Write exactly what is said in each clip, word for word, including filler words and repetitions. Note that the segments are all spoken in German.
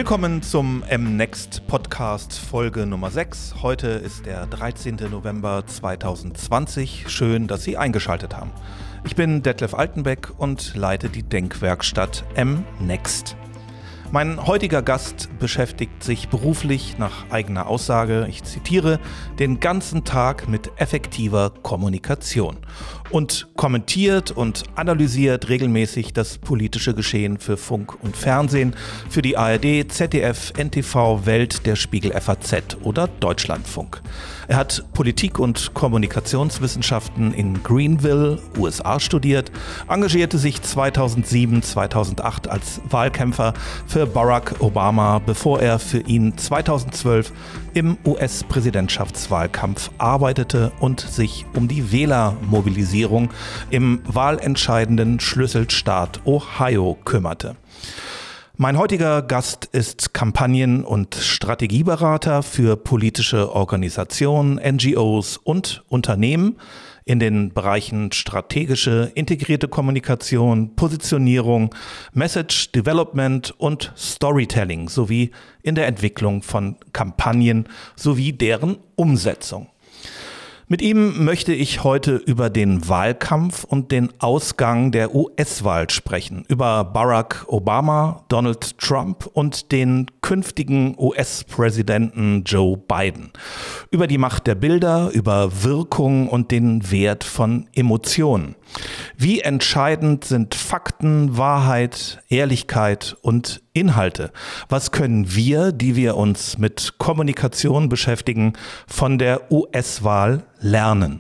Willkommen zum M-Next Podcast Folge Nummer sechs. Heute ist der dreizehnten November zweitausendzwanzig. Schön, dass Sie eingeschaltet haben. Ich bin Detlef Altenbeck und leite die Denkwerkstatt M-Next. Mein heutiger Gast beschäftigt sich beruflich nach eigener Aussage, ich zitiere, den ganzen Tag mit effektiver Kommunikation und kommentiert und analysiert regelmäßig das politische Geschehen für Funk und Fernsehen, für die A R D, Z D F, N T V, Welt, der Spiegel F A Z oder Deutschlandfunk. Er hat Politik- und Kommunikationswissenschaften in Greenville, U S A studiert, engagierte sich zweitausendsieben, zweitausendacht als Wahlkämpfer für Barack Obama, bevor er für ihn zweitausendzwölf im U S-Präsidentschaftswahlkampf arbeitete und sich um die Wählermobilisierung im wahlentscheidenden Schlüsselstaat Ohio kümmerte. Mein heutiger Gast ist Kampagnen- und Strategieberater für politische Organisationen, N G Os und Unternehmen in den Bereichen strategische, integrierte Kommunikation, Positionierung, Message Development und Storytelling sowie in der Entwicklung von Kampagnen sowie deren Umsetzung. Mit ihm möchte ich heute über den Wahlkampf und den Ausgang der U S-Wahl sprechen, über Barack Obama, Donald Trump und den künftigen U S-Präsidenten Joe Biden, über die Macht der Bilder, über Wirkung und den Wert von Emotionen. Wie entscheidend sind Fakten, Wahrheit, Ehrlichkeit und Inhalte? Was können wir, die wir uns mit Kommunikation beschäftigen, von der U S-Wahl lernen?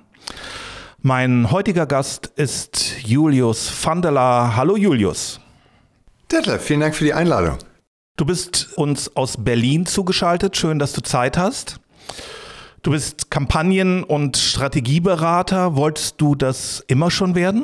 Mein heutiger Gast ist Julius van der Laar. Hallo Julius. Detlef, vielen Dank für die Einladung. Du bist uns aus Berlin zugeschaltet. Schön, dass du Zeit hast. Du bist Kampagnen- und Strategieberater. Wolltest du das immer schon werden?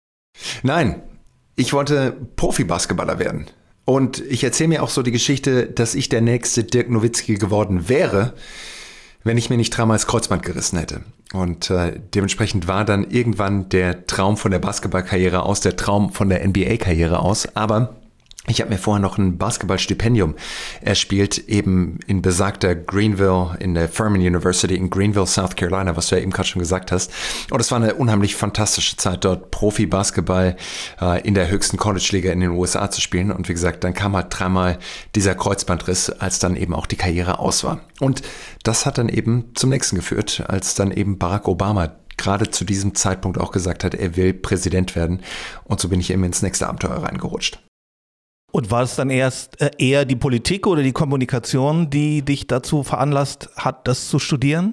Nein, ich wollte Profi-Basketballer werden. Und ich erzähle mir auch so die Geschichte, dass ich der nächste Dirk Nowitzki geworden wäre, wenn ich mir nicht dreimal das Kreuzband gerissen hätte. Und äh, dementsprechend war dann irgendwann der Traum von der Basketballkarriere aus, der Traum von der N B A-Karriere aus. Aber ich habe mir vorher noch ein Basketballstipendium erspielt, eben in besagter Greenville, in der Furman University in Greenville, South Carolina, was du ja eben gerade schon gesagt hast. Und es war eine unheimlich fantastische Zeit, dort Profi-Basketball äh, in der höchsten College-Liga in den U S A zu spielen. Und wie gesagt, dann kam halt dreimal dieser Kreuzbandriss, als dann eben auch die Karriere aus war. Und das hat dann eben zum nächsten geführt, als dann eben Barack Obama gerade zu diesem Zeitpunkt auch gesagt hat, er will Präsident werden. Und so bin ich eben ins nächste Abenteuer reingerutscht. Und war es dann erst äh, eher die Politik oder die Kommunikation, die dich dazu veranlasst hat, das zu studieren?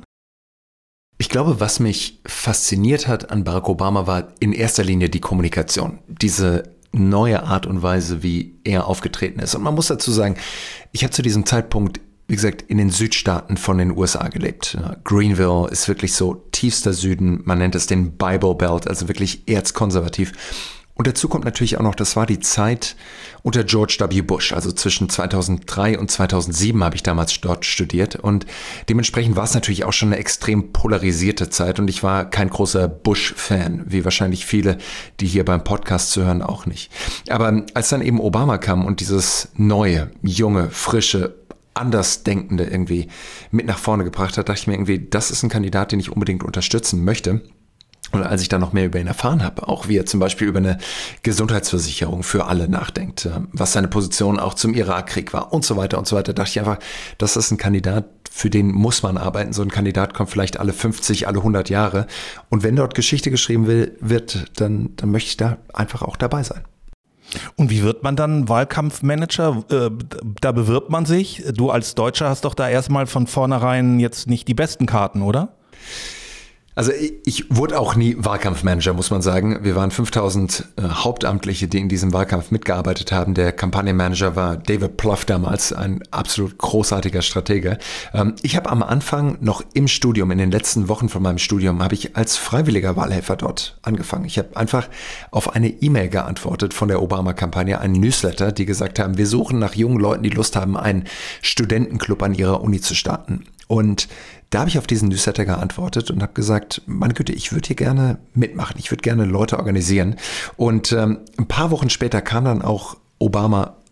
Ich glaube, was mich fasziniert hat an Barack Obama, war in erster Linie die Kommunikation. Diese neue Art und Weise, wie er aufgetreten ist. Und man muss dazu sagen, ich habe zu diesem Zeitpunkt, wie gesagt, in den Südstaaten von den U S A gelebt. Greenville ist wirklich so tiefster Süden, man nennt es den Bible Belt, also wirklich erzkonservativ. Und dazu kommt natürlich auch noch, das war die Zeit unter George W. Bush, also zwischen zweitausenddrei und zweitausendsieben habe ich damals dort studiert und dementsprechend war es natürlich auch schon eine extrem polarisierte Zeit und ich war kein großer Bush-Fan, wie wahrscheinlich viele, die hier beim Podcast zuhören, auch nicht. Aber als dann eben Obama kam und dieses neue, junge, frische, Andersdenkende irgendwie mit nach vorne gebracht hat, dachte ich mir irgendwie, das ist ein Kandidat, den ich unbedingt unterstützen möchte. Und als ich dann noch mehr über ihn erfahren habe, auch wie er zum Beispiel über eine Gesundheitsversicherung für alle nachdenkt, was seine Position auch zum Irakkrieg war und so weiter und so weiter, dachte ich einfach, das ist ein Kandidat, für den muss man arbeiten. So ein Kandidat kommt vielleicht alle fünfzig, alle hundert Jahre. Und wenn dort Geschichte geschrieben wird, dann, dann möchte ich da einfach auch dabei sein. Und wie wird man dann Wahlkampfmanager? Äh, da bewirbt man sich. Du als Deutscher hast doch da erstmal von vornherein jetzt nicht die besten Karten, oder? Also ich, ich wurde auch nie Wahlkampfmanager, muss man sagen. Wir waren fünftausend äh, Hauptamtliche, die in diesem Wahlkampf mitgearbeitet haben. Der Kampagnenmanager war David Plouffe damals, ein absolut großartiger Stratege. Ähm, ich habe am Anfang noch im Studium, in den letzten Wochen von meinem Studium, habe ich als freiwilliger Wahlhelfer dort angefangen. Ich habe einfach auf eine E-Mail geantwortet von der Obama-Kampagne, einen Newsletter, die gesagt haben, wir suchen nach jungen Leuten, die Lust haben, einen Studentenclub an ihrer Uni zu starten. Und da habe ich auf diesen Newsletter geantwortet und habe gesagt, meine Güte, ich würde hier gerne mitmachen, ich würde gerne Leute organisieren. Und ähm, ein paar Wochen später kam dann auch Obama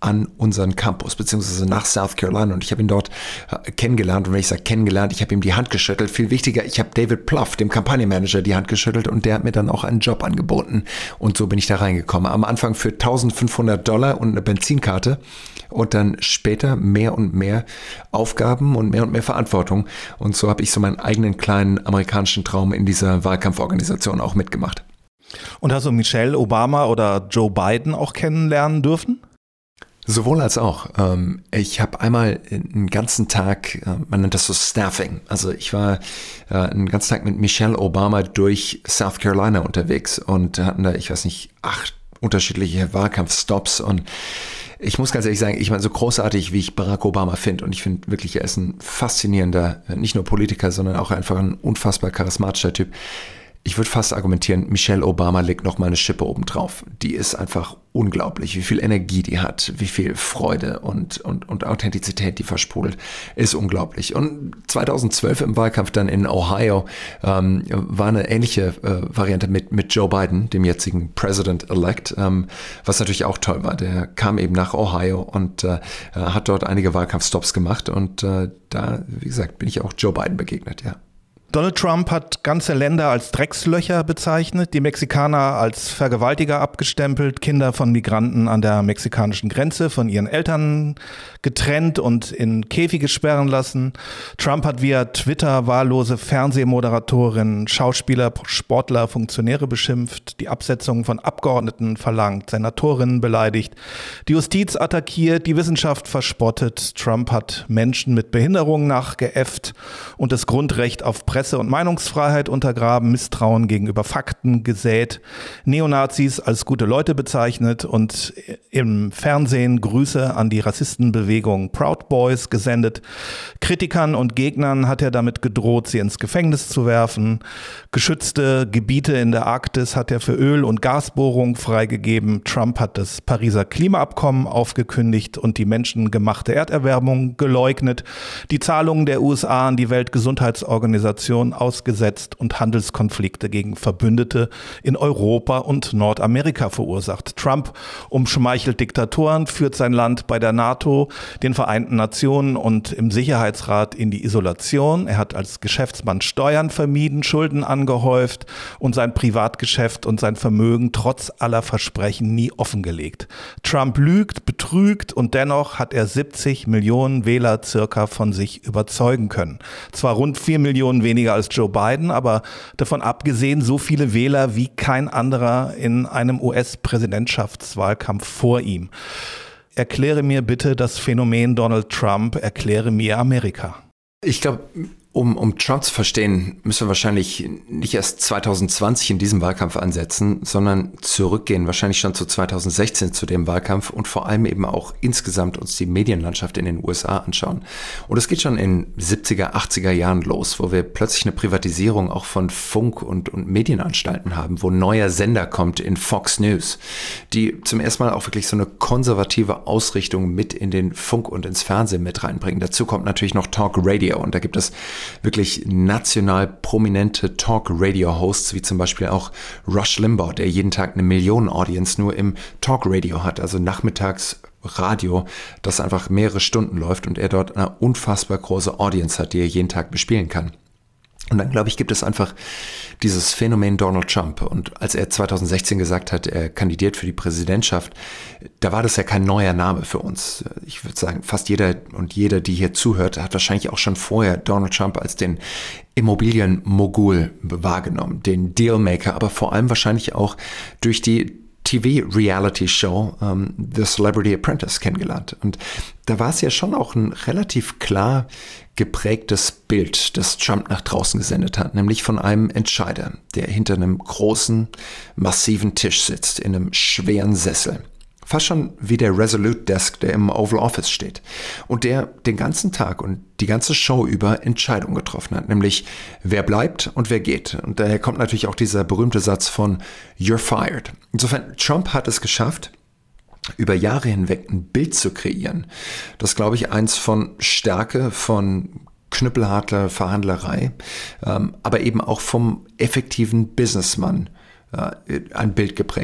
an unseren Campus, beziehungsweise nach South Carolina. Und ich habe ihn dort äh, kennengelernt. Und wenn ich sage kennengelernt, ich habe ihm die Hand geschüttelt. Viel wichtiger, ich habe David Plouffe, dem Kampagnenmanager, die Hand geschüttelt und der hat mir dann auch einen Job angeboten. Und so bin ich da reingekommen. Am Anfang für eintausendfünfhundert Dollar und eine Benzinkarte und dann später mehr und mehr Aufgaben und mehr und mehr Verantwortung. Und so habe ich so meinen eigenen kleinen amerikanischen Traum in dieser Wahlkampforganisation auch mitgemacht. Und hast du Michelle Obama oder Joe Biden auch kennenlernen dürfen? Sowohl als auch. Ich habe einmal einen ganzen Tag, man nennt das so Staffing, also ich war einen ganzen Tag mit Michelle Obama durch South Carolina unterwegs und hatten da, ich weiß nicht, acht unterschiedliche Wahlkampfstops und ich muss ganz ehrlich sagen, ich meine, so großartig, wie ich Barack Obama finde und ich finde wirklich, er ist ein faszinierender, nicht nur Politiker, sondern auch einfach ein unfassbar charismatischer Typ. Ich würde fast argumentieren, Michelle Obama legt noch mal eine Schippe obendrauf. Die ist einfach unglaublich, wie viel Energie die hat, wie viel Freude und, und, und Authentizität die versprudelt. Ist unglaublich. Und zweitausendzwölf im Wahlkampf dann in Ohio ähm, war eine ähnliche äh, Variante mit, mit Joe Biden, dem jetzigen President-elect, ähm, was natürlich auch toll war. Der kam eben nach Ohio und äh, hat dort einige Wahlkampfstops gemacht und äh, da, wie gesagt, bin ich auch Joe Biden begegnet, ja. Donald Trump hat ganze Länder als Dreckslöcher bezeichnet, die Mexikaner als Vergewaltiger abgestempelt, Kinder von Migranten an der mexikanischen Grenze von ihren Eltern getrennt und in Käfige sperren lassen. Trump hat via Twitter wahllose Fernsehmoderatorinnen, Schauspieler, Sportler, Funktionäre beschimpft, die Absetzung von Abgeordneten verlangt, Senatorinnen beleidigt, die Justiz attackiert, die Wissenschaft verspottet. Trump hat Menschen mit Behinderungen nachgeäfft und das Grundrecht auf Presse- und Meinungsfreiheit untergraben, Misstrauen gegenüber Fakten gesät, Neonazis als gute Leute bezeichnet und im Fernsehen Grüße an die Rassistenbewegung Proud Boys gesendet. Kritikern und Gegnern hat er damit gedroht, sie ins Gefängnis zu werfen. Geschützte Gebiete in der Arktis hat er für Öl- und Gasbohrungen freigegeben. Trump hat das Pariser Klimaabkommen aufgekündigt und die menschengemachte Erderwärmung geleugnet. Die Zahlungen der U S A an die Weltgesundheitsorganisation ausgesetzt und Handelskonflikte gegen Verbündete in Europa und Nordamerika verursacht. Trump umschmeichelt Diktatoren, führt sein Land bei der NATO, den Vereinten Nationen und im Sicherheitsrat in die Isolation. Er hat als Geschäftsmann Steuern vermieden, Schulden angehäuft und sein Privatgeschäft und sein Vermögen trotz aller Versprechen nie offengelegt. Trump lügt, betrügt und dennoch hat er siebzig Millionen Wähler circa von sich überzeugen können. Zwar rund vier Millionen weniger als Joe Biden, aber davon abgesehen so viele Wähler wie kein anderer in einem U S-Präsidentschaftswahlkampf vor ihm. Erkläre mir bitte das Phänomen Donald Trump, erkläre mir Amerika. Ich glaube, um, um Trump zu verstehen, müssen wir wahrscheinlich nicht erst zwanzig zwanzig in diesem Wahlkampf ansetzen, sondern zurückgehen, wahrscheinlich schon zu zwanzig sechzehn zu dem Wahlkampf und vor allem eben auch insgesamt uns die Medienlandschaft in den U S A anschauen. Und es geht schon in siebziger, achtziger Jahren los, wo wir plötzlich eine Privatisierung auch von Funk- und, und Medienanstalten haben, wo ein neuer Sender kommt in Fox News, die zum ersten Mal auch wirklich so eine konservative Ausrichtung mit in den Funk und ins Fernsehen mit reinbringen. Dazu kommt natürlich noch Talk Radio und da gibt es wirklich national prominente Talk-Radio-Hosts, wie zum Beispiel auch Rush Limbaugh, der jeden Tag eine Millionen-Audience nur im Talk-Radio hat, also nachmittags Radio, das einfach mehrere Stunden läuft und er dort eine unfassbar große Audience hat, die er jeden Tag bespielen kann. Und dann, glaube ich, gibt es einfach dieses Phänomen Donald Trump. Und als er zwanzig sechzehn gesagt hat, er kandidiert für die Präsidentschaft, da war das ja kein neuer Name für uns. Ich würde sagen, fast jeder und jeder, die hier zuhört, hat wahrscheinlich auch schon vorher Donald Trump als den Immobilienmogul wahrgenommen, den Dealmaker, aber vor allem wahrscheinlich auch durch die T V-Reality-Show um, The Celebrity Apprentice kennengelernt. Und da war es ja schon auch ein relativ klar geprägtes Bild, das Trump nach draußen gesendet hat, nämlich von einem Entscheider, der hinter einem großen, massiven Tisch sitzt, in einem schweren Sessel. Fast schon wie der Resolute Desk, der im Oval Office steht. Und der den ganzen Tag und die ganze Show über Entscheidungen getroffen hat, nämlich wer bleibt und wer geht. Und daher kommt natürlich auch dieser berühmte Satz von You're fired. Insofern, Trump hat es geschafft, über Jahre hinweg ein Bild zu kreieren. Das, glaube ich, eins von Stärke, von knüppelharter Verhandlerei, ähm, aber eben auch vom effektiven Businessman äh, ein Bild geprägt hat.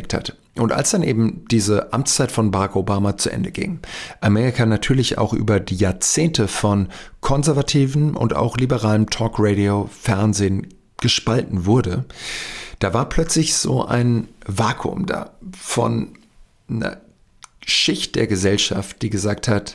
Und als dann eben diese Amtszeit von Barack Obama zu Ende ging, Amerika natürlich auch über die Jahrzehnte von konservativen und auch liberalem Talkradio, Fernsehen gespalten wurde, da war plötzlich so ein Vakuum da von einer Schicht der Gesellschaft, die gesagt hat,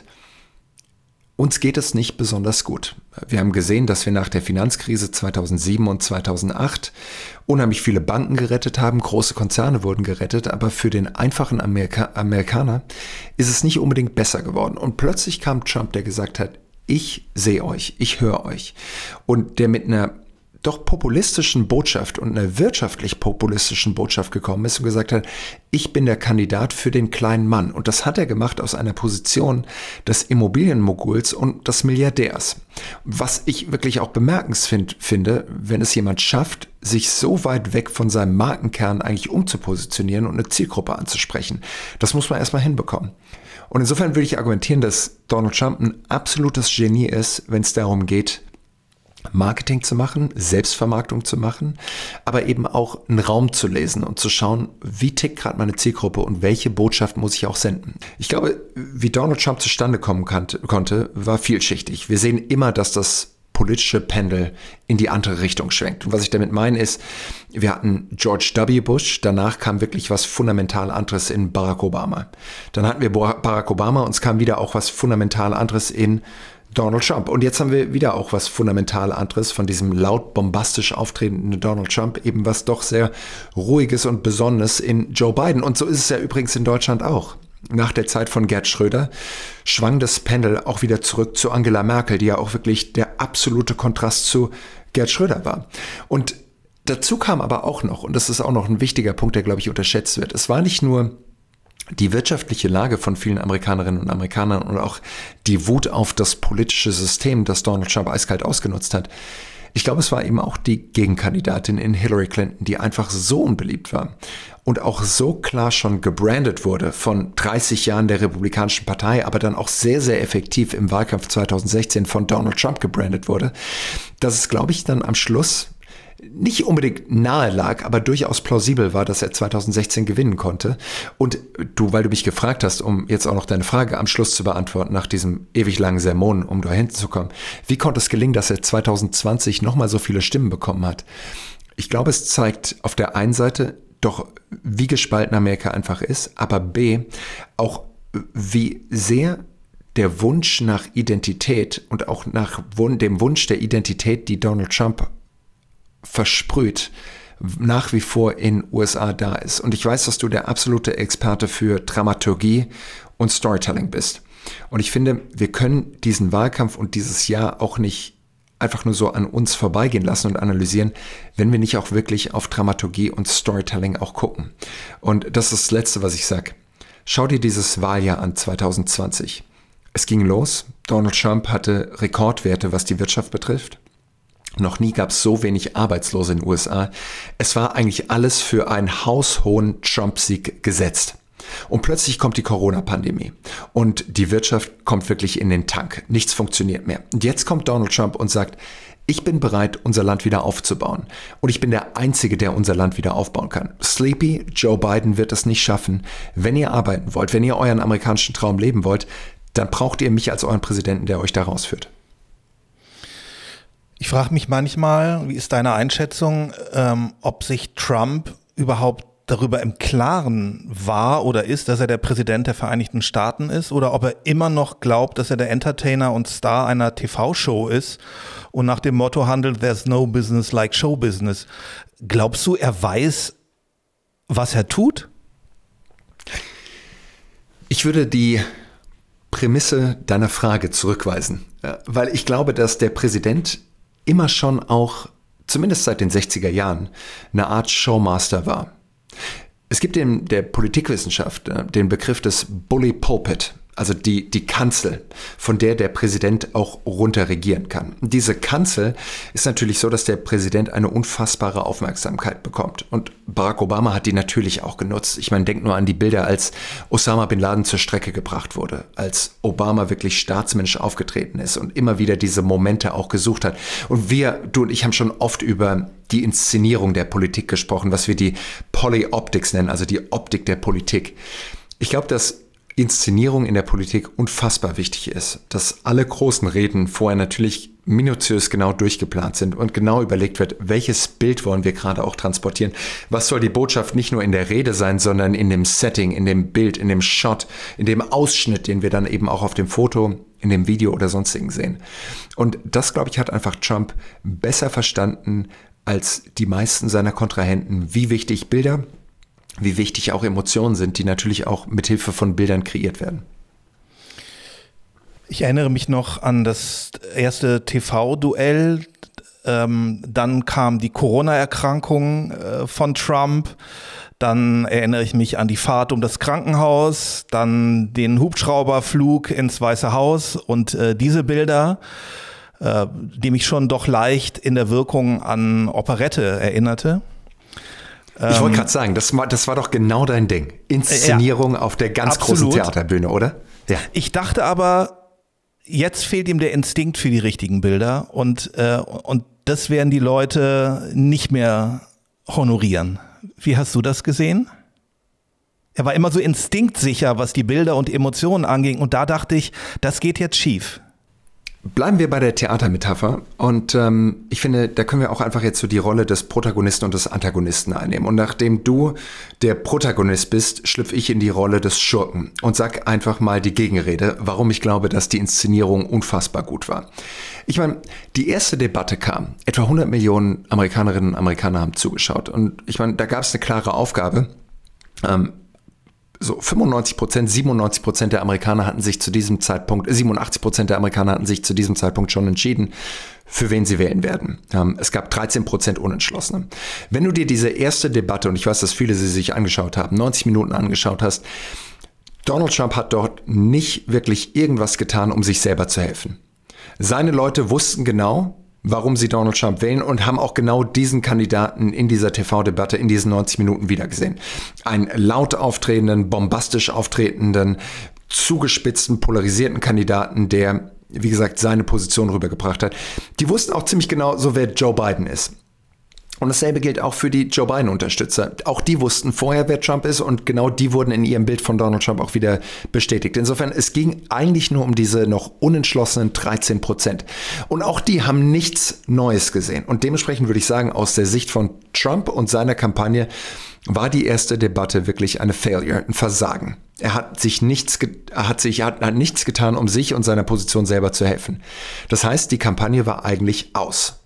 uns geht es nicht besonders gut. Wir haben gesehen, dass wir nach der Finanzkrise zweitausendsieben und zweitausendacht unheimlich viele Banken gerettet haben, große Konzerne wurden gerettet, aber für den einfachen Amerika- Amerikaner ist es nicht unbedingt besser geworden. Und plötzlich kam Trump, der gesagt hat, ich sehe euch, ich höre euch. Und der mit einer doch populistischen Botschaft und einer wirtschaftlich populistischen Botschaft gekommen ist und gesagt hat, ich bin der Kandidat für den kleinen Mann. Und das hat er gemacht aus einer Position des Immobilienmoguls und des Milliardärs. Was ich wirklich auch bemerkenswert finde, wenn es jemand schafft, sich so weit weg von seinem Markenkern eigentlich umzupositionieren und eine Zielgruppe anzusprechen. Das muss man erstmal hinbekommen. Und insofern würde ich argumentieren, dass Donald Trump ein absolutes Genie ist, wenn es darum geht, Marketing zu machen, Selbstvermarktung zu machen, aber eben auch einen Raum zu lesen und zu schauen, wie tickt gerade meine Zielgruppe und welche Botschaft muss ich auch senden. Ich glaube, wie Donald Trump zustande kommen kannte, konnte, war vielschichtig. Wir sehen immer, dass das politische Pendel in die andere Richtung schwenkt. Und was ich damit meine ist, wir hatten George W. Bush, danach kam wirklich was fundamental anderes in Barack Obama. Dann hatten wir Barack Obama und es kam wieder auch was fundamental anderes in Donald Trump. Und jetzt haben wir wieder auch was fundamental anderes von diesem laut bombastisch auftretenden Donald Trump, eben was doch sehr Ruhiges und Besonnenes in Joe Biden. Und so ist es ja übrigens in Deutschland auch. Nach der Zeit von Gerd Schröder schwang das Pendel auch wieder zurück zu Angela Merkel, die ja auch wirklich der absolute Kontrast zu Gerd Schröder war. Und dazu kam aber auch noch, und das ist auch noch ein wichtiger Punkt, der, glaube ich, unterschätzt wird, es war nicht nur die wirtschaftliche Lage von vielen Amerikanerinnen und Amerikanern und auch die Wut auf das politische System, das Donald Trump eiskalt ausgenutzt hat. Ich glaube, es war eben auch die Gegenkandidatin in Hillary Clinton, die einfach so unbeliebt war und auch so klar schon gebrandet wurde von dreißig Jahren der Republikanischen Partei, aber dann auch sehr, sehr effektiv im Wahlkampf zweitausendsechzehn von Donald Trump gebrandet wurde, dass es, glaube ich, dann am Schluss nicht unbedingt nahe lag, aber durchaus plausibel war, dass er zweitausendsechzehn gewinnen konnte. Und du, weil du mich gefragt hast, um jetzt auch noch deine Frage am Schluss zu beantworten, nach diesem ewig langen Sermon, um da hinzukommen, wie konnte es gelingen, dass er zweitausendzwanzig nochmal so viele Stimmen bekommen hat? Ich glaube, es zeigt auf der einen Seite doch, wie gespalten Amerika einfach ist, aber B, auch wie sehr der Wunsch nach Identität und auch nach dem Wunsch der Identität, die Donald Trump versprüht, nach wie vor in U S A da ist. Und ich weiß, dass du der absolute Experte für Dramaturgie und Storytelling bist. Und ich finde, wir können diesen Wahlkampf und dieses Jahr auch nicht einfach nur so an uns vorbeigehen lassen und analysieren, wenn wir nicht auch wirklich auf Dramaturgie und Storytelling auch gucken. Und das ist das Letzte, was ich sage. Schau dir dieses Wahljahr an, zweitausendzwanzig. Es ging los. Donald Trump hatte Rekordwerte, was die Wirtschaft betrifft. Noch nie gab es so wenig Arbeitslose in den U S A. Es war eigentlich alles für einen haushohen Trump-Sieg gesetzt. Und plötzlich kommt die Corona-Pandemie und die Wirtschaft kommt wirklich in den Tank. Nichts funktioniert mehr. Und jetzt kommt Donald Trump und sagt, ich bin bereit, unser Land wieder aufzubauen. Und ich bin der Einzige, der unser Land wieder aufbauen kann. Sleepy Joe Biden wird es nicht schaffen. Wenn ihr arbeiten wollt, wenn ihr euren amerikanischen Traum leben wollt, dann braucht ihr mich als euren Präsidenten, der euch da rausführt. Ich frage mich manchmal, wie ist deine Einschätzung, ähm, ob sich Trump überhaupt darüber im Klaren war oder ist, dass er der Präsident der Vereinigten Staaten ist, oder ob er immer noch glaubt, dass er der Entertainer und Star einer T V-Show ist und nach dem Motto handelt, there's no business like show business. Glaubst du, er weiß, was er tut? Ich würde die Prämisse deiner Frage zurückweisen, weil ich glaube, dass der Präsident immer schon auch, zumindest seit den sechziger Jahren, eine Art Showmaster war. Es gibt in der Politikwissenschaft den Begriff des Bully Pulpit, Also die, die Kanzel, von der der Präsident auch runter regieren kann. Diese Kanzel ist natürlich so, dass der Präsident eine unfassbare Aufmerksamkeit bekommt. Und Barack Obama hat die natürlich auch genutzt. Ich meine, denk nur an die Bilder, als Osama Bin Laden zur Strecke gebracht wurde, als Obama wirklich staatsmännisch aufgetreten ist und immer wieder diese Momente auch gesucht hat. Und wir, du und ich, haben schon oft über die Inszenierung der Politik gesprochen, was wir die Polyoptics nennen, also die Optik der Politik. Ich glaube, dass Inszenierung in der Politik unfassbar wichtig ist, dass alle großen Reden vorher natürlich minutiös genau durchgeplant sind und genau überlegt wird, welches Bild wollen wir gerade auch transportieren, was soll die Botschaft nicht nur in der Rede sein, sondern in dem Setting, in dem Bild, in dem Shot, in dem Ausschnitt, den wir dann eben auch auf dem Foto, in dem Video oder sonstigen sehen. Und das, glaube ich, hat einfach Trump besser verstanden als die meisten seiner Kontrahenten, wie wichtig Bilder, wie wichtig auch Emotionen sind, die natürlich auch mit Hilfe von Bildern kreiert werden. Ich erinnere mich noch an das erste T V-Duell. Ähm, dann kam die Corona-Erkrankung äh, von Trump. Dann erinnere ich mich an die Fahrt um das Krankenhaus, dann den Hubschrauberflug ins Weiße Haus und äh, diese Bilder, äh, die mich schon doch leicht in der Wirkung an Operette erinnerte. Ich wollte gerade sagen, das war, das war doch genau dein Ding. Inszenierung ja, auf der ganz absolut. großen Theaterbühne, oder? Ja. Ich dachte aber, jetzt fehlt ihm der Instinkt für die richtigen Bilder und, äh, und das werden die Leute nicht mehr honorieren. Wie hast du das gesehen? Er war immer so instinktsicher, was die Bilder und Emotionen anging und da dachte ich, das geht jetzt schief. Bleiben wir bei der Theatermetapher und ähm, ich finde, da können wir auch einfach jetzt so die Rolle des Protagonisten und des Antagonisten einnehmen. Und nachdem du der Protagonist bist, schlüpfe ich in die Rolle des Schurken und sag einfach mal die Gegenrede, warum ich glaube, dass die Inszenierung unfassbar gut war. Ich meine, die erste Debatte kam, etwa hundert Millionen Amerikanerinnen und Amerikaner haben zugeschaut und ich meine, da gab es eine klare Aufgabe, ähm, So fünfundneunzig Prozent, siebenundneunzig Prozent der Amerikaner hatten sich zu diesem Zeitpunkt, siebenundachtzig Prozent der Amerikaner hatten sich zu diesem Zeitpunkt schon entschieden, für wen sie wählen werden. Es gab dreizehn Prozent Unentschlossene. Wenn du dir diese erste Debatte, und ich weiß, dass viele sie sich angeschaut haben, neunzig Minuten angeschaut hast, Donald Trump hat dort nicht wirklich irgendwas getan, um sich selber zu helfen. Seine Leute wussten genau, warum sie Donald Trump wählen und haben auch genau diesen Kandidaten in dieser T V-Debatte in diesen neunzig Minuten wiedergesehen. Einen laut auftretenden, bombastisch auftretenden, zugespitzten, polarisierten Kandidaten, der, wie gesagt, seine Position rübergebracht hat. Die wussten auch ziemlich genau, so wer Joe Biden ist. Und dasselbe gilt auch für die Joe Biden-Unterstützer. Auch die wussten vorher, wer Trump ist und genau die wurden in ihrem Bild von Donald Trump auch wieder bestätigt. Insofern, es ging eigentlich nur um diese noch unentschlossenen dreizehn Prozent. Und auch die haben nichts Neues gesehen. Und dementsprechend würde ich sagen, aus der Sicht von Trump und seiner Kampagne war die erste Debatte wirklich eine Failure, ein Versagen. Er hat sich nichts, er hat sich, er hat, hat nichts getan, um sich und seiner Position selber zu helfen. Das heißt, die Kampagne war eigentlich aus.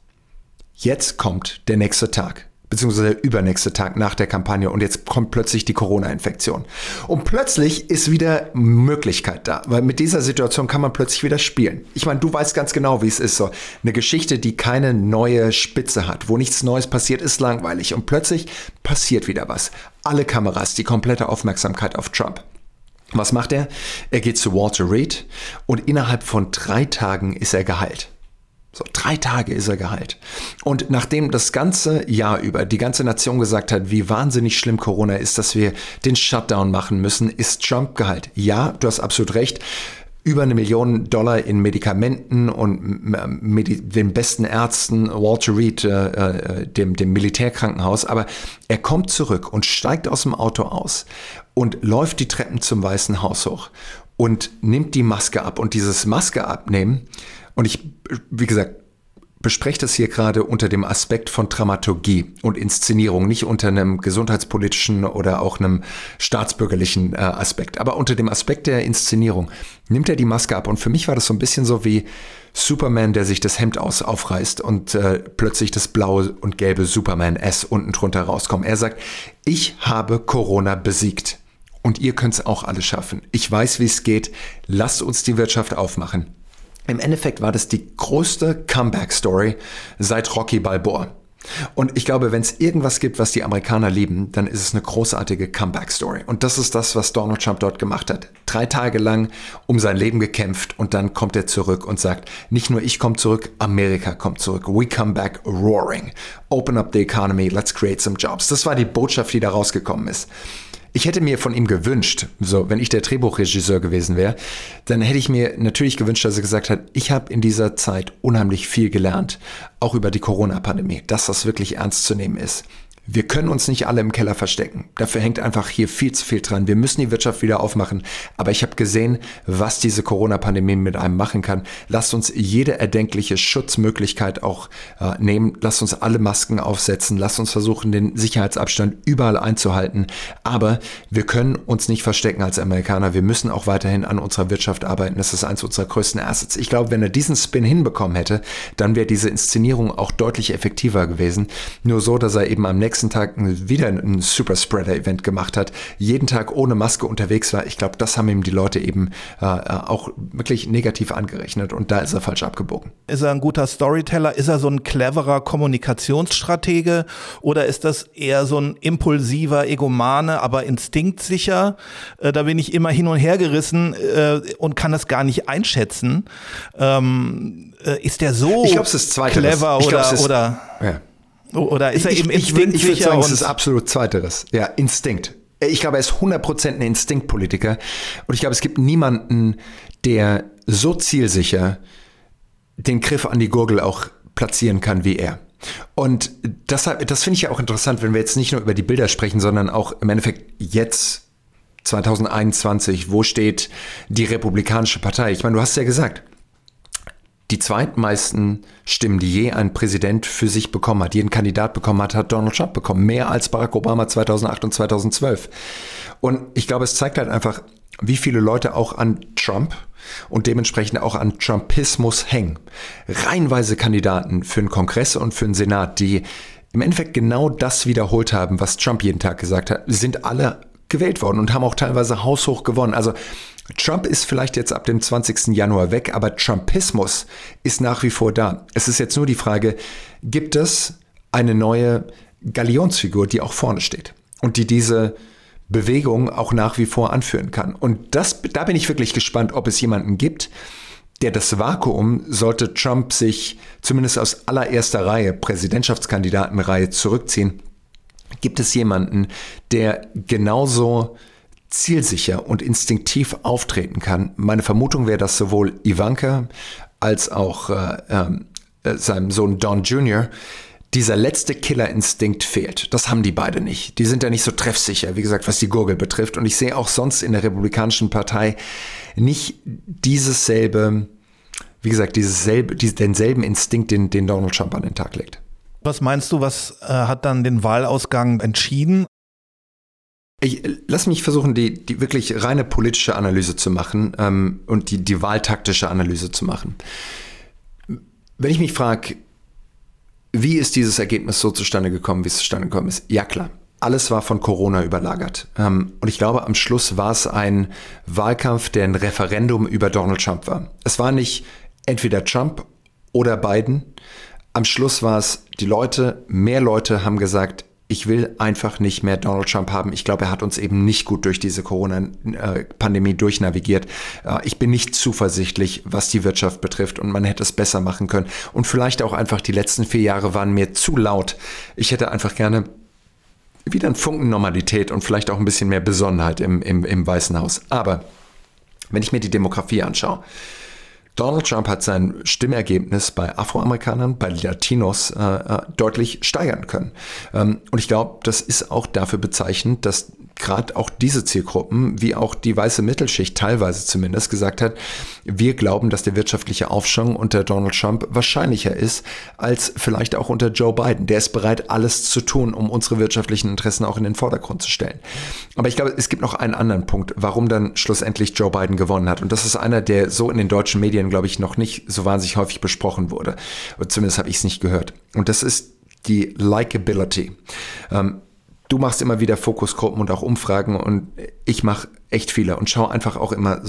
Jetzt kommt der nächste Tag, beziehungsweise der übernächste Tag nach der Kampagne und jetzt kommt plötzlich die Corona-Infektion. Und plötzlich ist wieder Möglichkeit da, weil mit dieser Situation kann man plötzlich wieder spielen. Ich meine, du weißt ganz genau, wie es ist so. Eine Geschichte, die keine neue Spitze hat, wo nichts Neues passiert, ist langweilig. Und plötzlich passiert wieder was. Alle Kameras, die komplette Aufmerksamkeit auf Trump. Was macht er? Er geht zu Walter Reed und innerhalb von drei Tagen ist er geheilt. So, drei Tage ist er geheilt. Und nachdem das ganze Jahr über die ganze Nation gesagt hat, wie wahnsinnig schlimm Corona ist, dass wir den Shutdown machen müssen, ist Trump geheilt. Ja, du hast absolut recht. Über eine Million Dollar in Medikamenten und Medi- den besten Ärzten, Walter Reed, äh, dem, dem Militärkrankenhaus. Aber er kommt zurück und steigt aus dem Auto aus und läuft die Treppen zum Weißen Haus hoch und nimmt die Maske ab. Und dieses Maske abnehmen, und ich, wie gesagt, bespreche das hier gerade unter dem Aspekt von Dramaturgie und Inszenierung, nicht unter einem gesundheitspolitischen oder auch einem staatsbürgerlichen äh, Aspekt, aber unter dem Aspekt der Inszenierung nimmt er die Maske ab. Und für mich war das so ein bisschen so wie Superman, der sich das Hemd aus aufreißt und äh, plötzlich das blaue und gelbe Superman-S unten drunter rauskommt. Er sagt, ich habe Corona besiegt und ihr könnt es auch alle schaffen. Ich weiß, wie es geht. Lasst uns die Wirtschaft aufmachen. Im Endeffekt war das die größte Comeback-Story seit Rocky Balboa. Und ich glaube, wenn es irgendwas gibt, was die Amerikaner lieben, dann ist es eine großartige Comeback-Story. Und das ist das, was Donald Trump dort gemacht hat. Drei Tage lang um sein Leben gekämpft und dann kommt er zurück und sagt, nicht nur ich komme zurück, Amerika kommt zurück. We come back roaring. Open up the economy, let's create some jobs. Das war die Botschaft, die da rausgekommen ist. Ich hätte mir von ihm gewünscht, so wenn ich der Drehbuchregisseur gewesen wäre, dann hätte ich mir natürlich gewünscht, dass er gesagt hat, ich habe in dieser Zeit unheimlich viel gelernt, auch über die Corona-Pandemie, dass das wirklich ernst zu nehmen ist. Wir können uns nicht alle im Keller verstecken. Dafür hängt einfach hier viel zu viel dran. Wir müssen die Wirtschaft wieder aufmachen. Aber ich habe gesehen, was diese Corona-Pandemie mit einem machen kann. Lasst uns jede erdenkliche Schutzmöglichkeit auch äh, nehmen. Lasst uns alle Masken aufsetzen. Lasst uns versuchen, den Sicherheitsabstand überall einzuhalten. Aber wir können uns nicht verstecken als Amerikaner. Wir müssen auch weiterhin an unserer Wirtschaft arbeiten. Das ist eins unserer größten Assets. Ich glaube, wenn er diesen Spin hinbekommen hätte, dann wäre diese Inszenierung auch deutlich effektiver gewesen. Nur so, dass er eben am nächsten nächsten Tag wieder ein Superspreader-Event gemacht hat, jeden Tag ohne Maske unterwegs war. Ich glaube, das haben ihm die Leute eben äh, auch wirklich negativ angerechnet und da ist er falsch abgebogen. Ist er ein guter Storyteller? Ist er so ein cleverer Kommunikationsstratege oder ist das eher so ein impulsiver Egomane, aber instinktsicher? Äh, da bin ich immer hin und her gerissen äh, und kann das gar nicht einschätzen. Ähm, äh, ist der so ich glaub, es ist clever ich glaub, oder... es ist, oder ja. Oder ist er eben ich, ich, ich, ich würde sagen, und es ist absolut Zweiteres. Ja, Instinkt. Ich glaube, er ist hundert Prozent ein Instinktpolitiker. Und ich glaube, es gibt niemanden, der so zielsicher den Griff an die Gurgel auch platzieren kann wie er. Und deshalb, das finde ich ja auch interessant, wenn wir jetzt nicht nur über die Bilder sprechen, sondern auch im Endeffekt jetzt zwanzig einundzwanzig, wo steht die Republikanische Partei? Ich meine, du hast es ja gesagt. Die zweitmeisten Stimmen, die je ein Präsident für sich bekommen hat, jeden Kandidat bekommen hat, hat Donald Trump bekommen. Mehr als Barack Obama zweitausendacht und zweitausendzwölf. Und ich glaube, es zeigt halt einfach, wie viele Leute auch an Trump und dementsprechend auch an Trumpismus hängen. Reihenweise Kandidaten für den Kongress und für den Senat, die im Endeffekt genau das wiederholt haben, was Trump jeden Tag gesagt hat, sind alle gewählt worden und haben auch teilweise haushoch gewonnen. Also Trump ist vielleicht jetzt ab dem zwanzigsten Januar weg, aber Trumpismus ist nach wie vor da. Es ist jetzt nur die Frage, gibt es eine neue Galionsfigur, die auch vorne steht und die diese Bewegung auch nach wie vor anführen kann. Und das, da bin ich wirklich gespannt, ob es jemanden gibt, der das Vakuum, sollte Trump sich zumindest aus allererster Reihe, Präsidentschaftskandidatenreihe zurückziehen, gibt es jemanden, der genauso zielsicher und instinktiv auftreten kann. Meine Vermutung wäre, dass sowohl Ivanka als auch äh, äh, seinem Sohn Don Junior dieser letzte Killerinstinkt fehlt. Das haben die beide nicht. Die sind ja nicht so treffsicher, wie gesagt, was die Gurgel betrifft. Und ich sehe auch sonst in der Republikanischen Partei nicht dieses selbe, wie gesagt, dieses selbe, diesen, denselben Instinkt, den, den Donald Trump an den Tag legt. Was meinst du, was äh, hat dann den Wahlausgang entschieden? Ich lass mich versuchen, die, die wirklich reine politische Analyse zu machen ähm, und die, die wahltaktische Analyse zu machen. Wenn ich mich frage, wie ist dieses Ergebnis so zustande gekommen, wie es zustande gekommen ist? Ja klar, alles war von Corona überlagert. Ähm, und ich glaube, am Schluss war es ein Wahlkampf, der ein Referendum über Donald Trump war. Es war nicht entweder Trump oder Biden. Am Schluss war es, die Leute, mehr Leute haben gesagt, ich will einfach nicht mehr Donald Trump haben. Ich glaube, er hat uns eben nicht gut durch diese Corona-Pandemie durchnavigiert. Ich bin nicht zuversichtlich, was die Wirtschaft betrifft und man hätte es besser machen können. Und vielleicht auch einfach die letzten vier Jahre waren mir zu laut. Ich hätte einfach gerne wieder einen Funken Normalität und vielleicht auch ein bisschen mehr Besonnenheit im, im, im Weißen Haus. Aber wenn ich mir die Demografie anschaue, Donald Trump hat sein Stimmergebnis bei Afroamerikanern, bei Latinos äh, deutlich steigern können. Ähm, und ich glaube, das ist auch dafür bezeichnend, dass gerade auch diese Zielgruppen, wie auch die weiße Mittelschicht teilweise zumindest gesagt hat, wir glauben, dass der wirtschaftliche Aufschwung unter Donald Trump wahrscheinlicher ist als vielleicht auch unter Joe Biden. Der ist bereit, alles zu tun, um unsere wirtschaftlichen Interessen auch in den Vordergrund zu stellen. Aber ich glaube, es gibt noch einen anderen Punkt, warum dann schlussendlich Joe Biden gewonnen hat. Und das ist einer, der so in den deutschen Medien, glaube ich, noch nicht so wahnsinnig häufig besprochen wurde. Oder zumindest habe ich es nicht gehört. Und das ist die Likability. Ähm, Du machst immer wieder Fokusgruppen und auch Umfragen und ich mache echt viele und schaue einfach auch immer so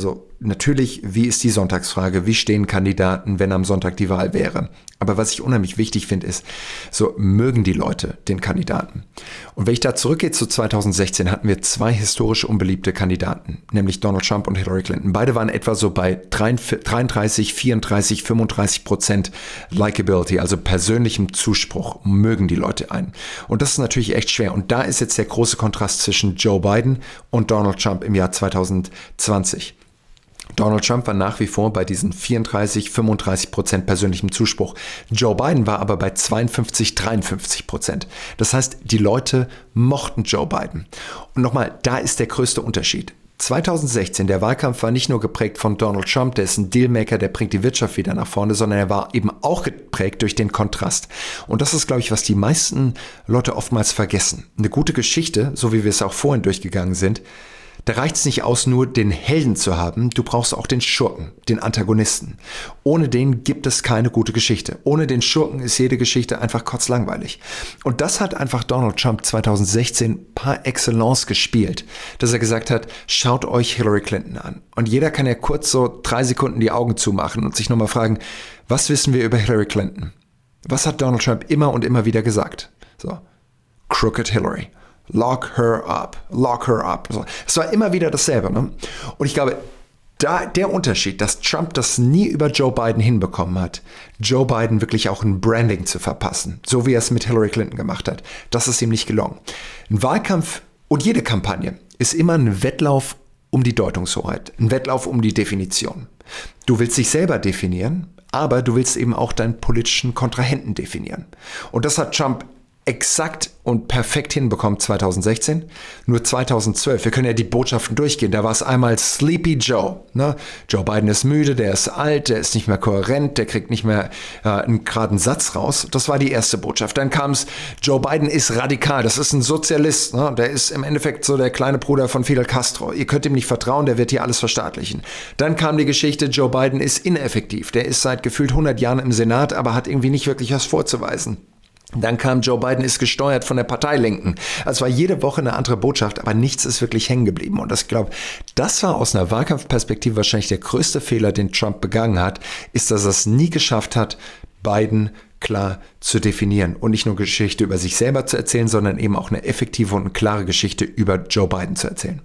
natürlich, wie ist die Sonntagsfrage, wie stehen Kandidaten, wenn am Sonntag die Wahl wäre. Aber was ich unheimlich wichtig finde, ist, so mögen die Leute den Kandidaten. Und wenn ich da zurückgehe zu zweitausendsechzehn, hatten wir zwei historisch unbeliebte Kandidaten, nämlich Donald Trump und Hillary Clinton. Beide waren etwa so bei dreiunddreißig, vierunddreißig, fünfunddreißig Prozent Likability, also persönlichem Zuspruch, mögen die Leute einen. Und das ist natürlich echt schwer. Und da ist jetzt der große Kontrast zwischen Joe Biden und Donald Trump im Jahr zweitausendzwanzig. Donald Trump war nach wie vor bei diesen vierunddreißig, fünfunddreißig Prozent persönlichem Zuspruch. Joe Biden war aber bei zweiundfünfzig, dreiundfünfzig Prozent. Das heißt, die Leute mochten Joe Biden. Und nochmal, da ist der größte Unterschied. zweitausendsechzehn, der Wahlkampf war nicht nur geprägt von Donald Trump, der ist ein Dealmaker, der bringt die Wirtschaft wieder nach vorne, sondern er war eben auch geprägt durch den Kontrast. Und das ist, glaube ich, was die meisten Leute oftmals vergessen. Eine gute Geschichte, so wie wir es auch vorhin durchgegangen sind, da reicht es nicht aus, nur den Helden zu haben, du brauchst auch den Schurken, den Antagonisten. Ohne den gibt es keine gute Geschichte. Ohne den Schurken ist jede Geschichte einfach kotzlangweilig. Und das hat einfach Donald Trump zweitausendsechzehn par excellence gespielt, dass er gesagt hat, schaut euch Hillary Clinton an. Und jeder kann ja kurz so drei Sekunden die Augen zumachen und sich nochmal fragen, was wissen wir über Hillary Clinton? Was hat Donald Trump immer und immer wieder gesagt? So, Crooked Hillary. Lock her up, lock her up. Es war immer wieder dasselbe. Ne? Und ich glaube, da der Unterschied, dass Trump das nie über Joe Biden hinbekommen hat, Joe Biden wirklich auch ein Branding zu verpassen, so wie er es mit Hillary Clinton gemacht hat, das ist ihm nicht gelungen. Ein Wahlkampf und jede Kampagne ist immer ein Wettlauf um die Deutungshoheit, ein Wettlauf um die Definition. Du willst dich selber definieren, aber du willst eben auch deinen politischen Kontrahenten definieren. Und das hat Trump exakt und perfekt hinbekommen zweitausendsechzehn, nur zweitausendzwölf. Wir können ja die Botschaften durchgehen. Da war es einmal Sleepy Joe. Ne? Joe Biden ist müde, der ist alt, der ist nicht mehr kohärent, der kriegt nicht mehr äh, einen geraden Satz raus. Das war die erste Botschaft. Dann kam es, Joe Biden ist radikal, das ist ein Sozialist. Ne? Der ist im Endeffekt so der kleine Bruder von Fidel Castro. Ihr könnt ihm nicht vertrauen, der wird hier alles verstaatlichen. Dann kam die Geschichte, Joe Biden ist ineffektiv. Der ist seit gefühlt hundert Jahren im Senat, aber hat irgendwie nicht wirklich was vorzuweisen. Dann kam Joe Biden ist gesteuert von der Parteilinken. Also es war jede Woche eine andere Botschaft, aber nichts ist wirklich hängen geblieben. Und ich glaube, das war aus einer Wahlkampfperspektive wahrscheinlich der größte Fehler, den Trump begangen hat, ist, dass er es nie geschafft hat, Biden klar zu definieren und nicht nur Geschichte über sich selber zu erzählen, sondern eben auch eine effektive und eine klare Geschichte über Joe Biden zu erzählen.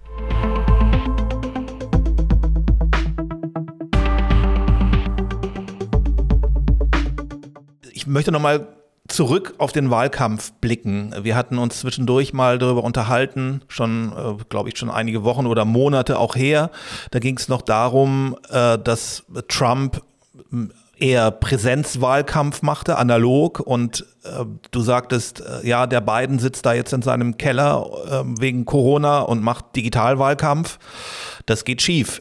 Ich möchte noch mal zurück auf den Wahlkampf blicken. Wir hatten uns zwischendurch mal darüber unterhalten, schon, äh, glaube ich, schon einige Wochen oder Monate auch her. Da ging es noch darum, äh, dass Trump eher Präsenzwahlkampf machte, analog. Und äh, du sagtest, äh, ja, der Biden sitzt da jetzt in seinem Keller äh, wegen Corona und macht Digitalwahlkampf. Das geht schief.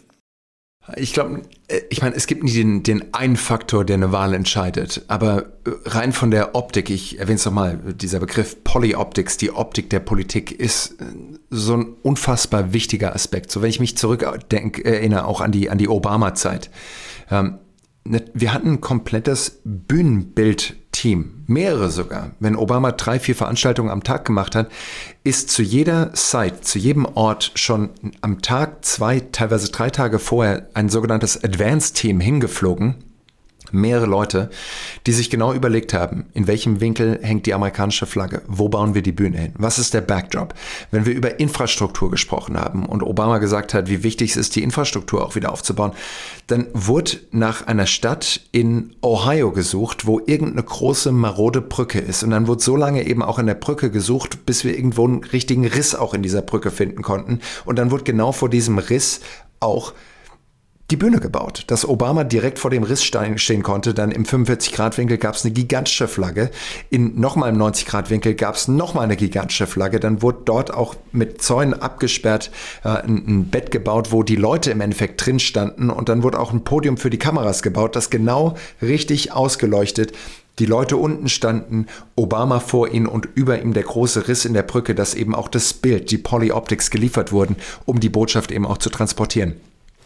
Ich glaube, ich meine, es gibt nie den, den einen Faktor, der eine Wahl entscheidet, aber rein von der Optik, ich erwähne es nochmal, dieser Begriff Polyoptics, die Optik der Politik ist so ein unfassbar wichtiger Aspekt. So, wenn ich mich zurückdenke, erinnere auch an die, an die Obama-Zeit. Ähm, wir hatten ein komplettes Bühnenbild-Team, mehrere sogar. Wenn Obama drei, vier Veranstaltungen am Tag gemacht hat, ist zu jeder Site, zu jedem Ort schon am Tag, zwei, teilweise drei Tage vorher ein sogenanntes Advanced-Team hingeflogen. Mehrere Leute, die sich genau überlegt haben, in welchem Winkel hängt die amerikanische Flagge, wo bauen wir die Bühne hin, was ist der Backdrop. Wenn wir über Infrastruktur gesprochen haben und Obama gesagt hat, wie wichtig es ist, die Infrastruktur auch wieder aufzubauen, dann wurde nach einer Stadt in Ohio gesucht, wo irgendeine große marode Brücke ist. Und dann wurde so lange eben auch an der Brücke gesucht, bis wir irgendwo einen richtigen Riss auch in dieser Brücke finden konnten. Und dann wurde genau vor diesem Riss auch die Bühne gebaut, dass Obama direkt vor dem Riss stehen konnte. Dann im fünfundvierzig-Grad-Winkel gab es eine gigantische Flagge. In nochmal im neunzig-Grad-Winkel gab es nochmal eine gigantische Flagge. Dann wurde dort auch mit Zäunen abgesperrt äh, ein, ein Bett gebaut, wo die Leute im Endeffekt drin standen. Und dann wurde auch ein Podium für die Kameras gebaut, das genau richtig ausgeleuchtet. Die Leute unten standen, Obama vor ihnen und über ihm der große Riss in der Brücke, dass eben auch das Bild, die Polyoptics geliefert wurden, um die Botschaft eben auch zu transportieren.